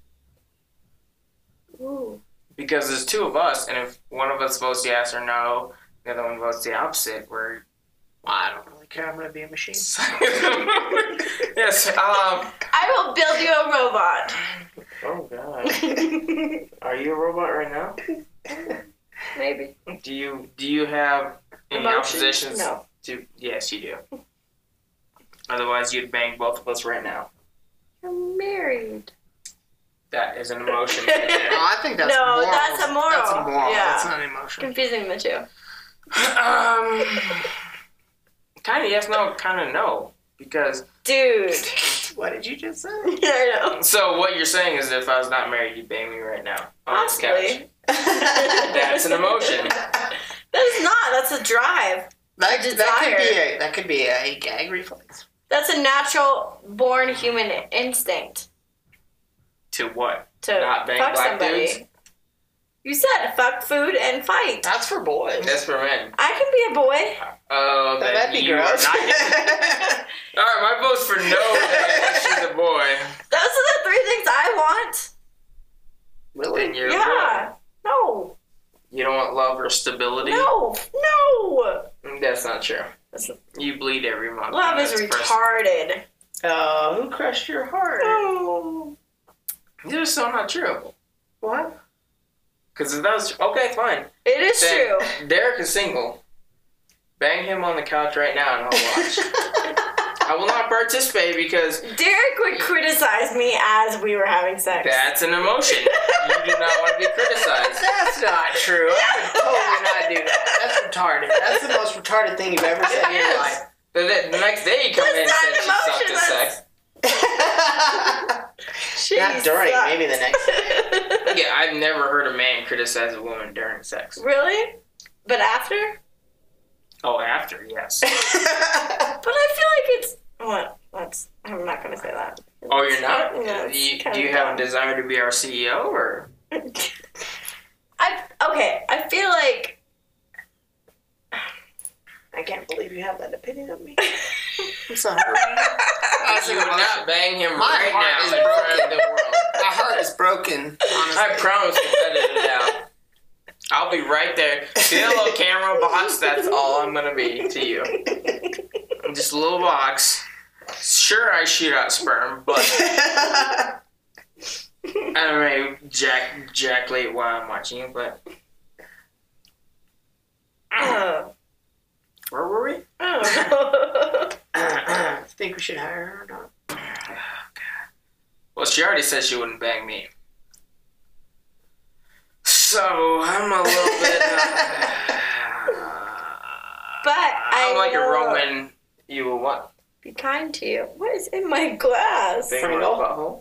Ooh.
because there's two of us, and if one of us votes yes or no, the other one votes the opposite, we're
Well, I don't really care. I'm gonna be a machine.
yes. Um.
I will build you a robot.
Oh God. Are you a robot right now?
Maybe.
Do you do you have any
Emotions?
oppositions?
No.
To yes, you do. Otherwise, you'd bang both of us right now.
I'm married.
That is an emotion.
No, I think that's
No,
moral.
that's a moral.
That's a moral.
Yeah.
That's not emotion.
Confusing the two.
um. Kind of yes, no. Kind of no. Because
Dude.
What did you just say?
I know.
so what you're saying is, if I was not married, you'd bang me right now on this couch.
Possibly.
That's an emotion.
That's not. That's a drive.
That,
Desire.
that could be a that could be a gag reflex.
That's a natural born human instinct
To what?
to
Not bang
fuck
black
somebody.
dudes?
You said fuck food and fight.
That's for boys.
That's for men.
I can be a boy.
Oh, then
That'd be
you are
gross.
not. All right, my vote's for no. That she's a boy.
Those are the three things I want.
Really?
Then you're a
Yeah. No.
boy. You don't want love or stability.
No. No.
That's not true.
That's-
You bleed every month.
Love is
That's first-
retarded.
Uh, who crushed your heart?
Oh.
This is so not true.
What?
Because if that was okay, fine.
It is
Then
true.
Derek is single. Bang him on the couch right now and I'll watch. I will not participate because
Derek would criticize me as we were having sex.
that's an emotion. You do not want to be criticized.
That's not true. I would totally not do that. That's retarded. That's the most retarded thing you've ever said in your
Yes.
life.
The, the, the next day you come
That's
in and
not
said she sucked
emotion,
at sex.
She
Not during,
sucks.
maybe the next day.
Yeah, I've never heard a man criticize a woman during sex.
Really? But after?
Oh, after, yes.
But I feel like it's what? That's I'm not gonna say that.
Oh, you're not?
Yeah,
Do
it's
you,
kinda
do you have
dumb.
a desire to be our C E O, or?
I okay. I feel like
I can't believe you have that opinion of me. I'm sorry.
You would not bang him
My
right
heart
now
is
in front of
broken.
the world.
heart is broken, honestly.
I promise to edit it out. I'll be right there. See that little camera box? That's all I'm gonna be to you. Just a little box. Sure, I shoot out sperm, but I don't know, jack, jack late while I'm watching you, but.
Oh.
Where were we?
Oh.
I think we should hire her or not.
Oh, God. Well, she already said she wouldn't bang me. So, I'm a little bit. Uh,
But I
I'm like a
will
Roman. You will what?
be kind to you. What is in my glass?
Bang my butthole?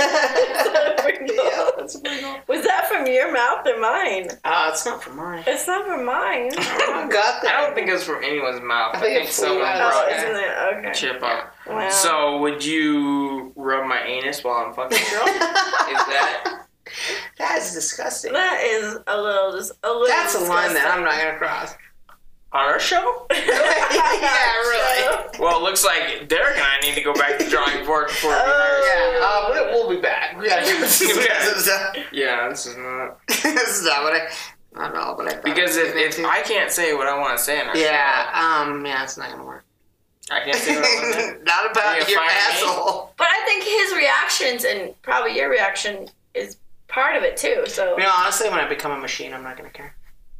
Yeah, that's a Pringle.
Was that from your mouth or mine?
Uh, it's not for mine.
It's not from mine.
I got that.
I don't think it was from anyone's mouth. I
I think
think
it flew
someone
out.
Oh,
brought
isn't
a
it? Okay.
chip up.
Wow.
So, would you rub my anus while I'm fucking girl? Is that?
That is disgusting.
That is a little, just a little.
That's a line that I'm not
disgusting.
gonna cross.
On our show?
Yeah, really.
Well, it looks like Derek and I need to go back to drawing board before we
Oh.
hire.
Yeah, uh, we'll, we'll be back. We gotta do this.
Yeah.
this, is not,
Yeah, this is not.
this is not what I. Not at all, but I. thought
Because
it
if,
was
if
gonna
I can't say what I want to say in our
be.
show,
Yeah, um, yeah, it's not gonna work.
I can't say what I want to say.
Not about
You
your
fire me?
asshole.
But I think his reactions and probably your reaction is part of it too. So
You know, honestly, when I become a machine, I'm not gonna care.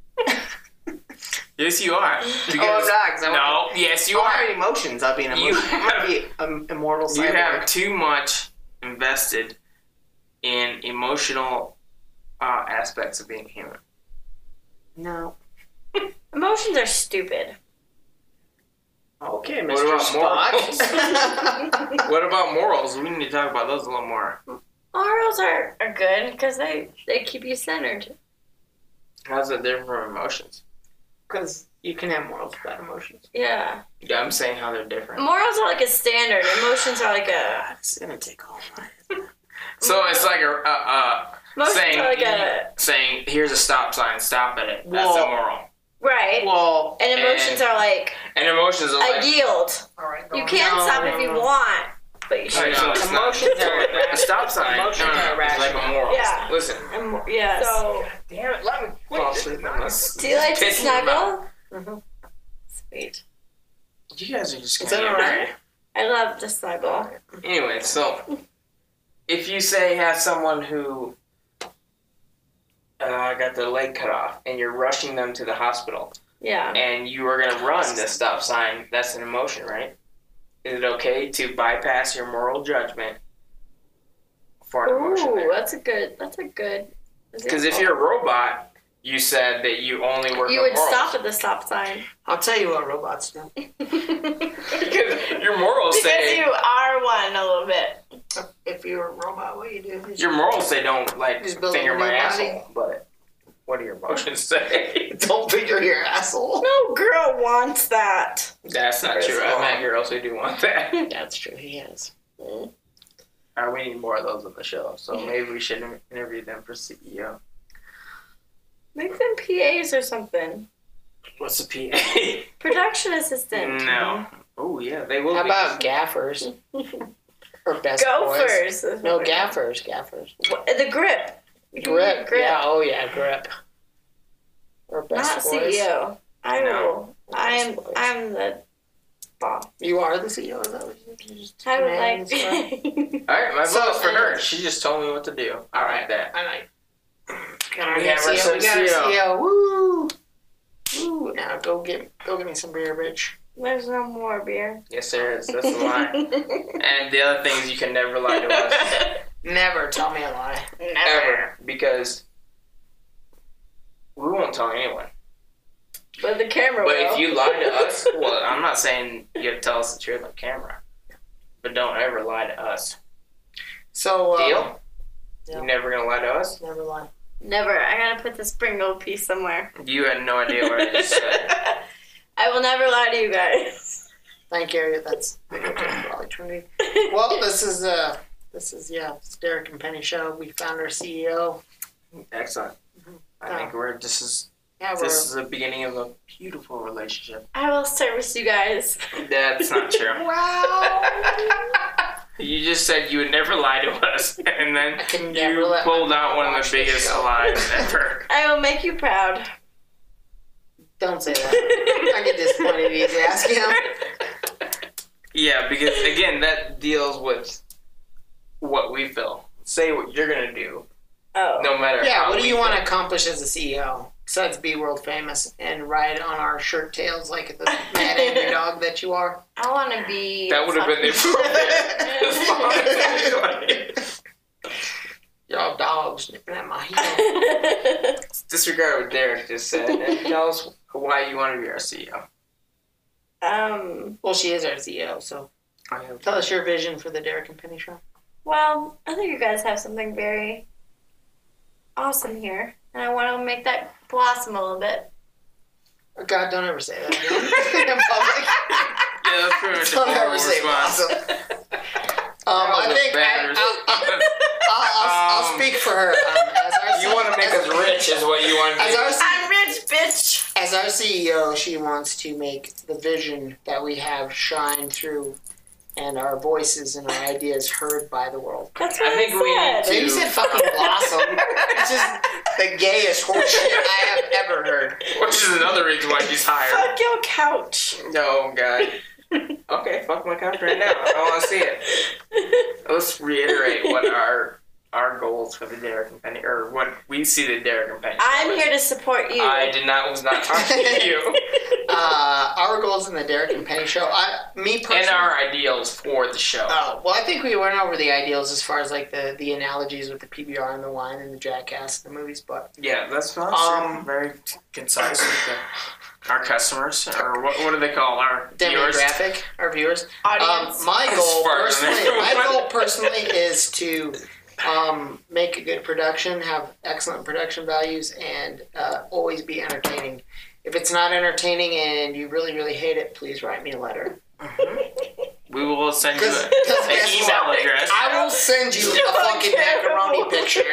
Yes, you are. Because,
Oh, I'm not, 'cause I
no, yes, you
I
are.
have emotions. I'll be an
You
emotion. I'm
have-
gonna be an immortal
You
cyborg.
have too much invested in emotional uh, aspects of being human.
No.
emotions are stupid.
Okay,
What
Mister
about
Spock.
What about morals? We need to talk about those a little more.
Morals are, are good because they, they keep you centered.
How's that different from emotions?
Because you can have morals without emotions.
Yeah.
Yeah, I'm saying how they're different.
Morals are like a standard. Emotions are like a.
It's gonna take all night.
So it's like a, a, a
Emotions
saying,
are like a.
saying, here's a stop sign, stop at it. That's
Well-
immoral.
Right.
Well,
And emotions
and-
are like
And emotions are
a
like,
yield.
all right.
You can
no,
stop
no,
if you
no.
want, but you should.
Alright, so
Emotions
it's not-
are
a stop sign.
Emotions
no, no,
are
no, it's like a
rational.
moral.
Yeah.
Listen.
Emo- yes. So,
Damn it, let me fall asleep on this.
do you like to
Piss in your mouth.
snuggle?
Mhm.
Sweet.
You guys are just
Is
kind
that
of
alright?
I love to snuggle.
Anyway, so if you say have someone who uh, got their leg cut off and you're rushing them to the hospital
Yeah.
and you are going to run the stop sign, that's an emotion, right? Is it okay to bypass your moral judgment for an emotion
Ooh,
there?
that's a good. That's a good.
Because if you're a robot, you said that you only work
you
on
would
morals.
stop at the stop sign.
I'll tell you what robots do.
Because your morals
Because
say
you are one a little bit.
If you're a robot, what you do is
your morals say don't like
Just build
finger
a
my
new body.
asshole. But what do your emotions say?
don't figure your asshole.
No girl wants that.
That's not
Chris
true. I've
Paul.
met girls who do want that.
That's true. He has.
Uh, we need more of those on the show, so maybe we should interview them for C E O.
Make them P As or something.
What's a P A?
Production assistant.
No. Oh yeah, they will.
How
be.
about gaffers? Or best boys?
Gophers.
No, gaffers. Gaffers.
What- The grip. You can
Grip.
grip.
Yeah. Oh yeah, grip. Or best
Not
boys.
C E O. I
No.
will. I'm.
boys.
I'm the boss.
You are the C E O. Is that what you just
I would
command
like.
and stuff?
All right, my
So,
vote's for her.
anyways.
She just told me what to do. All right, that.
I like.
We
We
have
got
our
our C E O. We got our
C E O.
C E O. Woo! Woo! Now go get go get me some beer, bitch.
There's no more beer.
Yes, there is. That's a lie. And the other thing is, you can never lie to us
Never tell me a lie.
ever because we won't tell anyone.
But the camera
But
will.
if you lie to us, well, I'm not saying you have to tell us the truth on camera, but don't ever lie to us.
So uh,
Deal?
yeah.
You're never gonna lie to us?
Never lie.
Never. I gotta put this Pringle piece somewhere.
You had no idea what I just said.
I will never lie to you guys.
Thank you. That's probably Trinity. Well, this is uh, this is yeah, it's Derek and Penny show. We found our C E O.
Excellent. I think we're this is
Yeah, we're
this is the beginning of a beautiful relationship.
I will service you guys.
That's not true.
wow.
You just said you would never lie to us, and then
I can never
you
let
pulled
my
out one of
watch
the
this
biggest
show.
lies ever.
I will make you proud.
Don't say that. I get disappointed easy. Ask him.
Yeah, because again, that deals with what we feel. Say what you're gonna do,
Oh.
no matter.
Yeah,
how
what do
we
you want to
feel.
accomplish as a C E O? Besides be world famous and ride on our shirt tails like the mad angry dog that you are?
I want to be.
That would have been the appropriate response.
Y'all dogs nipping at my heel.
Disregard what Derek just said and tell us why you want to be our C E O.
um.
Well, she is our C E O, so tell us your vision for the Derek and Penny show.
Well, I think you guys have something very awesome here, and I want to make that blossom a little bit.
Oh, God, don't ever say that again in public.
Yeah, that's pretty much a
Don't ever
horrible
say
response.
blossom. Um,
That was
I
a
think
bad
I,
response.
I'll, I'll, I'll, I'll
Um,
speak for her. Um, as our
You want to make us rich, is what you want to
As
do.
our, C-
I'm rich, bitch.
as our C E O, she wants to make the vision that we have shine through, and our voices and our ideas heard by the world.
That's what
I
I,
think we need
said.
to-
You said fucking blossom. It's just the gayest horseshit I have ever heard.
Which is another reason why she's hired.
Fuck your couch.
No, God. Okay, fuck my couch right now. I want to see it. Let's reiterate what our our goals for the Derek and Penny, or what we see the Derek and Penny.
I'm
show is.
here to support you.
I did not was not talking to you.
Uh, our goals in the Derek and Penny show. I, me personally.
And our ideals for the show.
Oh, well, I think we went over the ideals as far as like the, the analogies with the P B R and the wine and the Jackass and the movies, but
Yeah, that's not
Um,
very concise with the, our customers, or what, what do they call our viewers?
demographic, our viewers.
Audience.
Um, my
As
goal
far as
personally,
I know.
my goal personally is to um, make a good production, have excellent production values, and uh, always be entertaining. If it's not entertaining and you really, really hate it, please write me a letter.
We will send you
Because
a, an email address.
I will send you a fucking macaroni picture.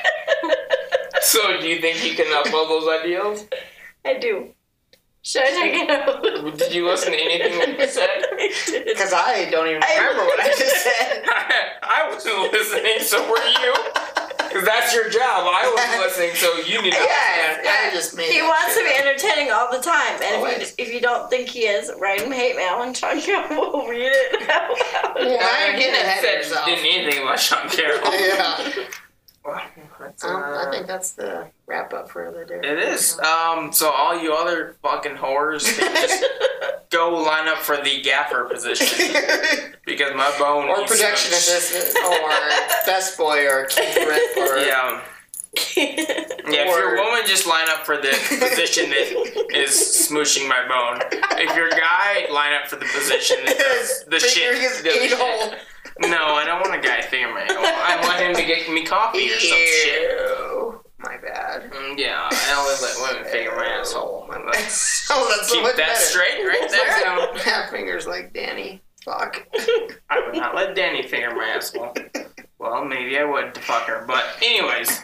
So, do you think you can upload those ideals?
I do. Should I take it out?
Did you listen to anything we said?
I did.
Because I don't even remember what I just said.
I wasn't listening, so were you? Because that's your job. I wasn't listening, so you need to
Yeah,
listen.
I just made
He
that
wants to
shit
be
up.
entertaining all the time, and if
Always.
you, if you don't think he is, write him hate mail and Sean Campbell will read it out loud.
Well,
I
I'm getting ahead of
said
yourself.
didn't anything about Sean Carroll.
Yeah.
Well, that's,
Um, I
uh,
think that's the wrap up for the day.
It is. Um, so all you other fucking whores can just go line up for the gaffer position because my bone
or
needs
production
some-
assistant, or best boy, or Keith Rip, or
Yeah. Yeah, if you're a woman, just line up for the position that is smooshing my bone. If you're a guy, line up for the position that does the shit.
Fingering his
the shit.
anal.
No, I don't want a guy finger my anal. I want him to get me coffee or some shit.
Ew. My bad.
Mm, Yeah, I always let women finger my asshole.
Oh, that's so
Keep
much
that
better.
straight right
So I
there.
don't have fingers like Danny. Fuck.
I would not let Danny finger my asshole. Well, maybe I would to fuck her, but anyways.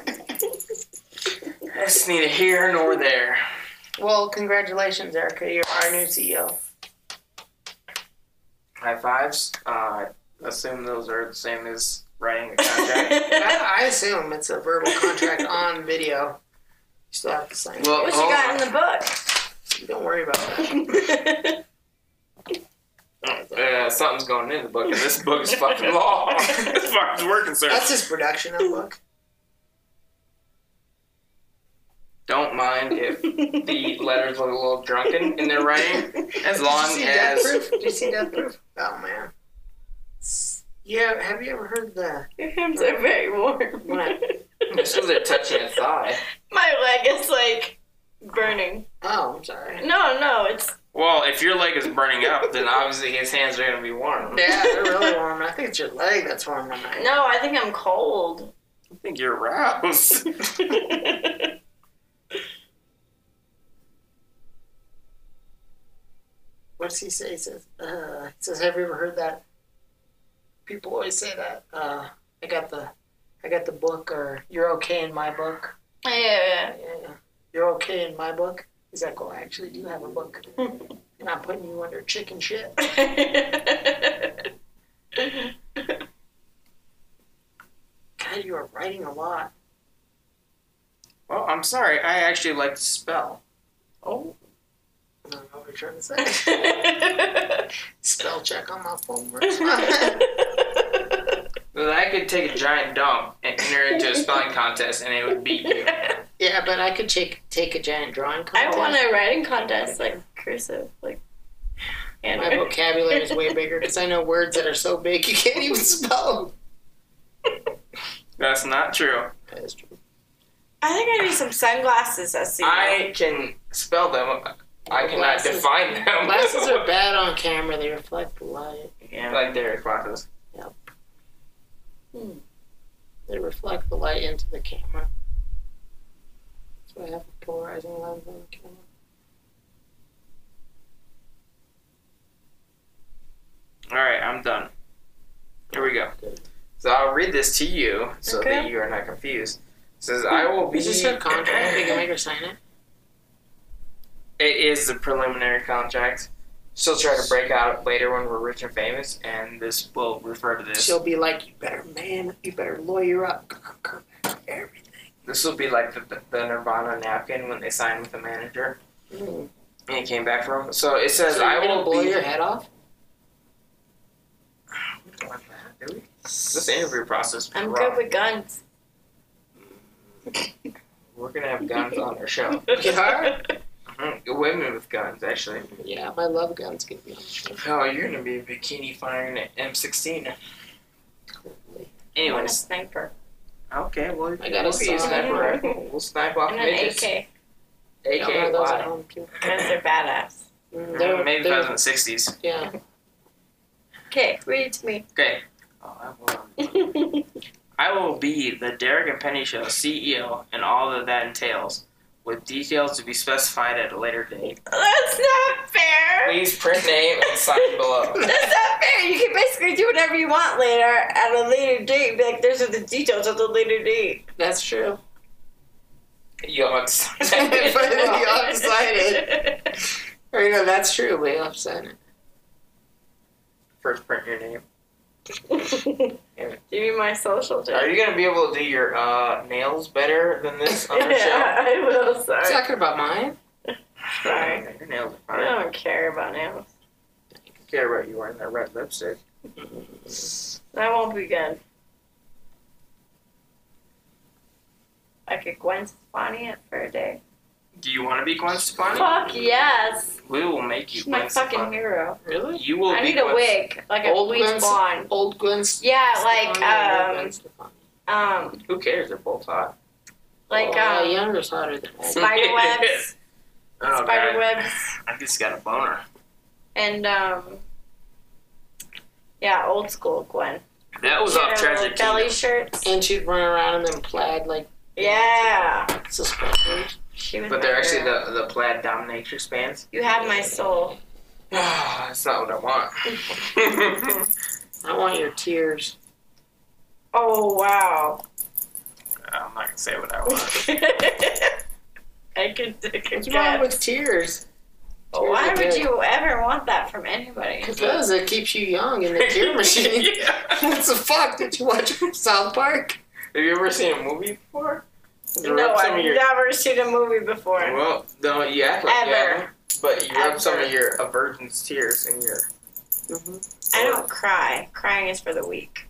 That's neither here nor there.
Well, congratulations, Erica. You're our new C E O.
High fives. Uh, I assume those are the same as writing a contract.
I, I assume it's a verbal contract on video. You still have to sign it.
Well,
What you
hold
got
on.
in the book?
Don't worry about that.
Uh, something's going in the book, and this book is fucking long. As far as we're concerned.
That's his production notebook.
Don't mind if the letters look a little drunken in their writing, as long
Did you see Death
as
Proof? Did you see Death Proof? Oh man. Yeah, have you ever heard the
Your hands are very warm.
What?
this was they're touching a thigh.
My leg is like burning.
Oh, I'm sorry.
No, no, it's
Well, if your leg is burning up, then obviously his hands are gonna be warm.
Yeah, they're really warm. I think it's your leg that's warm tonight.
no. I think I'm cold.
I think you're aroused.
What does he say? He says, uh, he says, have you ever heard that? People always say that. Uh, I got the, I got the book, or you're okay in my book.
Yeah,
Yeah, yeah. You're okay in my book. He's like, well, I actually do have a book, and I'm putting you under chicken shit.
yeah.
writing a lot.
Well, I'm sorry. I actually like to spell.
Oh. I don't know what you're trying to say. Spell check on my phone.
Well, I could take a giant dump and enter into a spelling contest, and it would beat you.
Yeah, but I could take take a giant drawing contest.
I want a writing contest, like cursive, like.
My vocabulary is way bigger because I know words that are so big you can't even spell.
That's not true.
That is true.
I think I need some sunglasses. I see.
I can spell them. I cannot
Glasses-
define them.
Glasses are bad on camera. They reflect the light.
Yeah.
Like Derek glasses.
Hmm. They reflect the light into the camera. That's why I have a polarizing lens on the camera.
Alright, I'm done. Here we go. So I'll read this to you so
Okay.
that you are not confused. It says, I will be...
Is this your contract? You can make her sign it?
It is the preliminary contract. She'll try to break out later when we're rich and famous, and this will refer to this.
She'll be like, you better man, you better lawyer up. Everything.
This will be like the, the Nirvana napkin when they signed with the manager.
Mm.
And he came back from. So it says,
So
I
you're gonna
will
blow
be...
your head off?
We don't want that, do we? This interview process was
I'm
wrong.
good with guns.
We're gonna have guns on our show.
You are?
Mhm. Women with guns, actually.
Yeah, my love gun's gonna be on the show.
Oh, you're gonna be bikini firing an M sixteen.
Totally.
I want a
Anyways,
sniper.
okay, well,
I got a
we'll be a
saw.
sniper rifle. We'll snipe off
And an A
midgets.
K.
A
Yeah,
K,
one of those at
why?
home too.
Because they're badass.
Mm,
Mm, Maybe if I
they're-
was in the sixties.
Yeah.
Okay, read it to me.
Okay. Oh, I will. I will be the Derek and Penny Show C E O and all that that entails, with details to be specified at a later date.
That's not fair.
Please print name and sign below.
That's not fair. You can basically do whatever you want later at a later date. Be like, there's the details at the later date.
That's true.
You have to sign
But
it.
you have to sign it. Or, you know, that's true, but you have to sign it.
First, print your name.
Give me my social too.
Are you gonna be able to do your uh, nails better than this on the show?
Yeah, I will. Sorry.
Talking about mine?
Sorry.
Your nails are
I
fine.
don't care about nails.
I don't care about you wearing that red lipstick.
That won't be good. I could Gwen Stefani it for a day.
Do you want to be Gwen Stefani?
Fuck yes.
We will make you
She's my
Gwen
fucking
Stefani.
hero.
Really?
You will
I
be
need a
Gwen-
wig, like a
Old
bleach
Gwen's,
blonde.
old Gwen's.
Yeah, like
Stefani or
um,
Gwen Stefani?
um,
Who cares? They're both hot.
like
oh,
um,
younger's hotter than old.
spider webs,
Oh,
spider
God.
webs,
I just got a boner.
and um, yeah, old school Gwen.
That was
She
off
had her
Treasure
little belly
Kingdom.
shirts.
And she'd run around in them plaid like
Yeah,
suspenders.
she was.
But
my
they're actually
hero.
the, the plaid dominatrix pants.
You have my soul.
That's not what I want.
I want your tears.
Oh wow.
I'm not gonna say what I want.
I could. I could
What's wrong
guess.
with tears? Tears
Why
are
would
good.
you ever want that from anybody?
Because it keeps you young in the tear machine.
Yeah.
What the fuck? Did you watch South Park?
Have you ever seen a movie before?
No,
Rub some
I've
of your-
never seen a movie before.
Well, no, you act like you
Ever.
haven't, but you rub some
Ever.
of your a virgin's tears in your.
I don't cry. Crying is for the weak.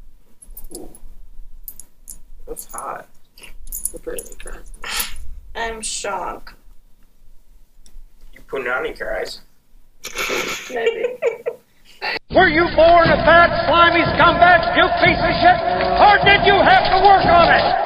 That's hot.
Really cry.
I'm shocked.
You punani cries.
Maybe.
Were you born a fat, slimy scumbag, you piece of shit? Or did you have to work on it?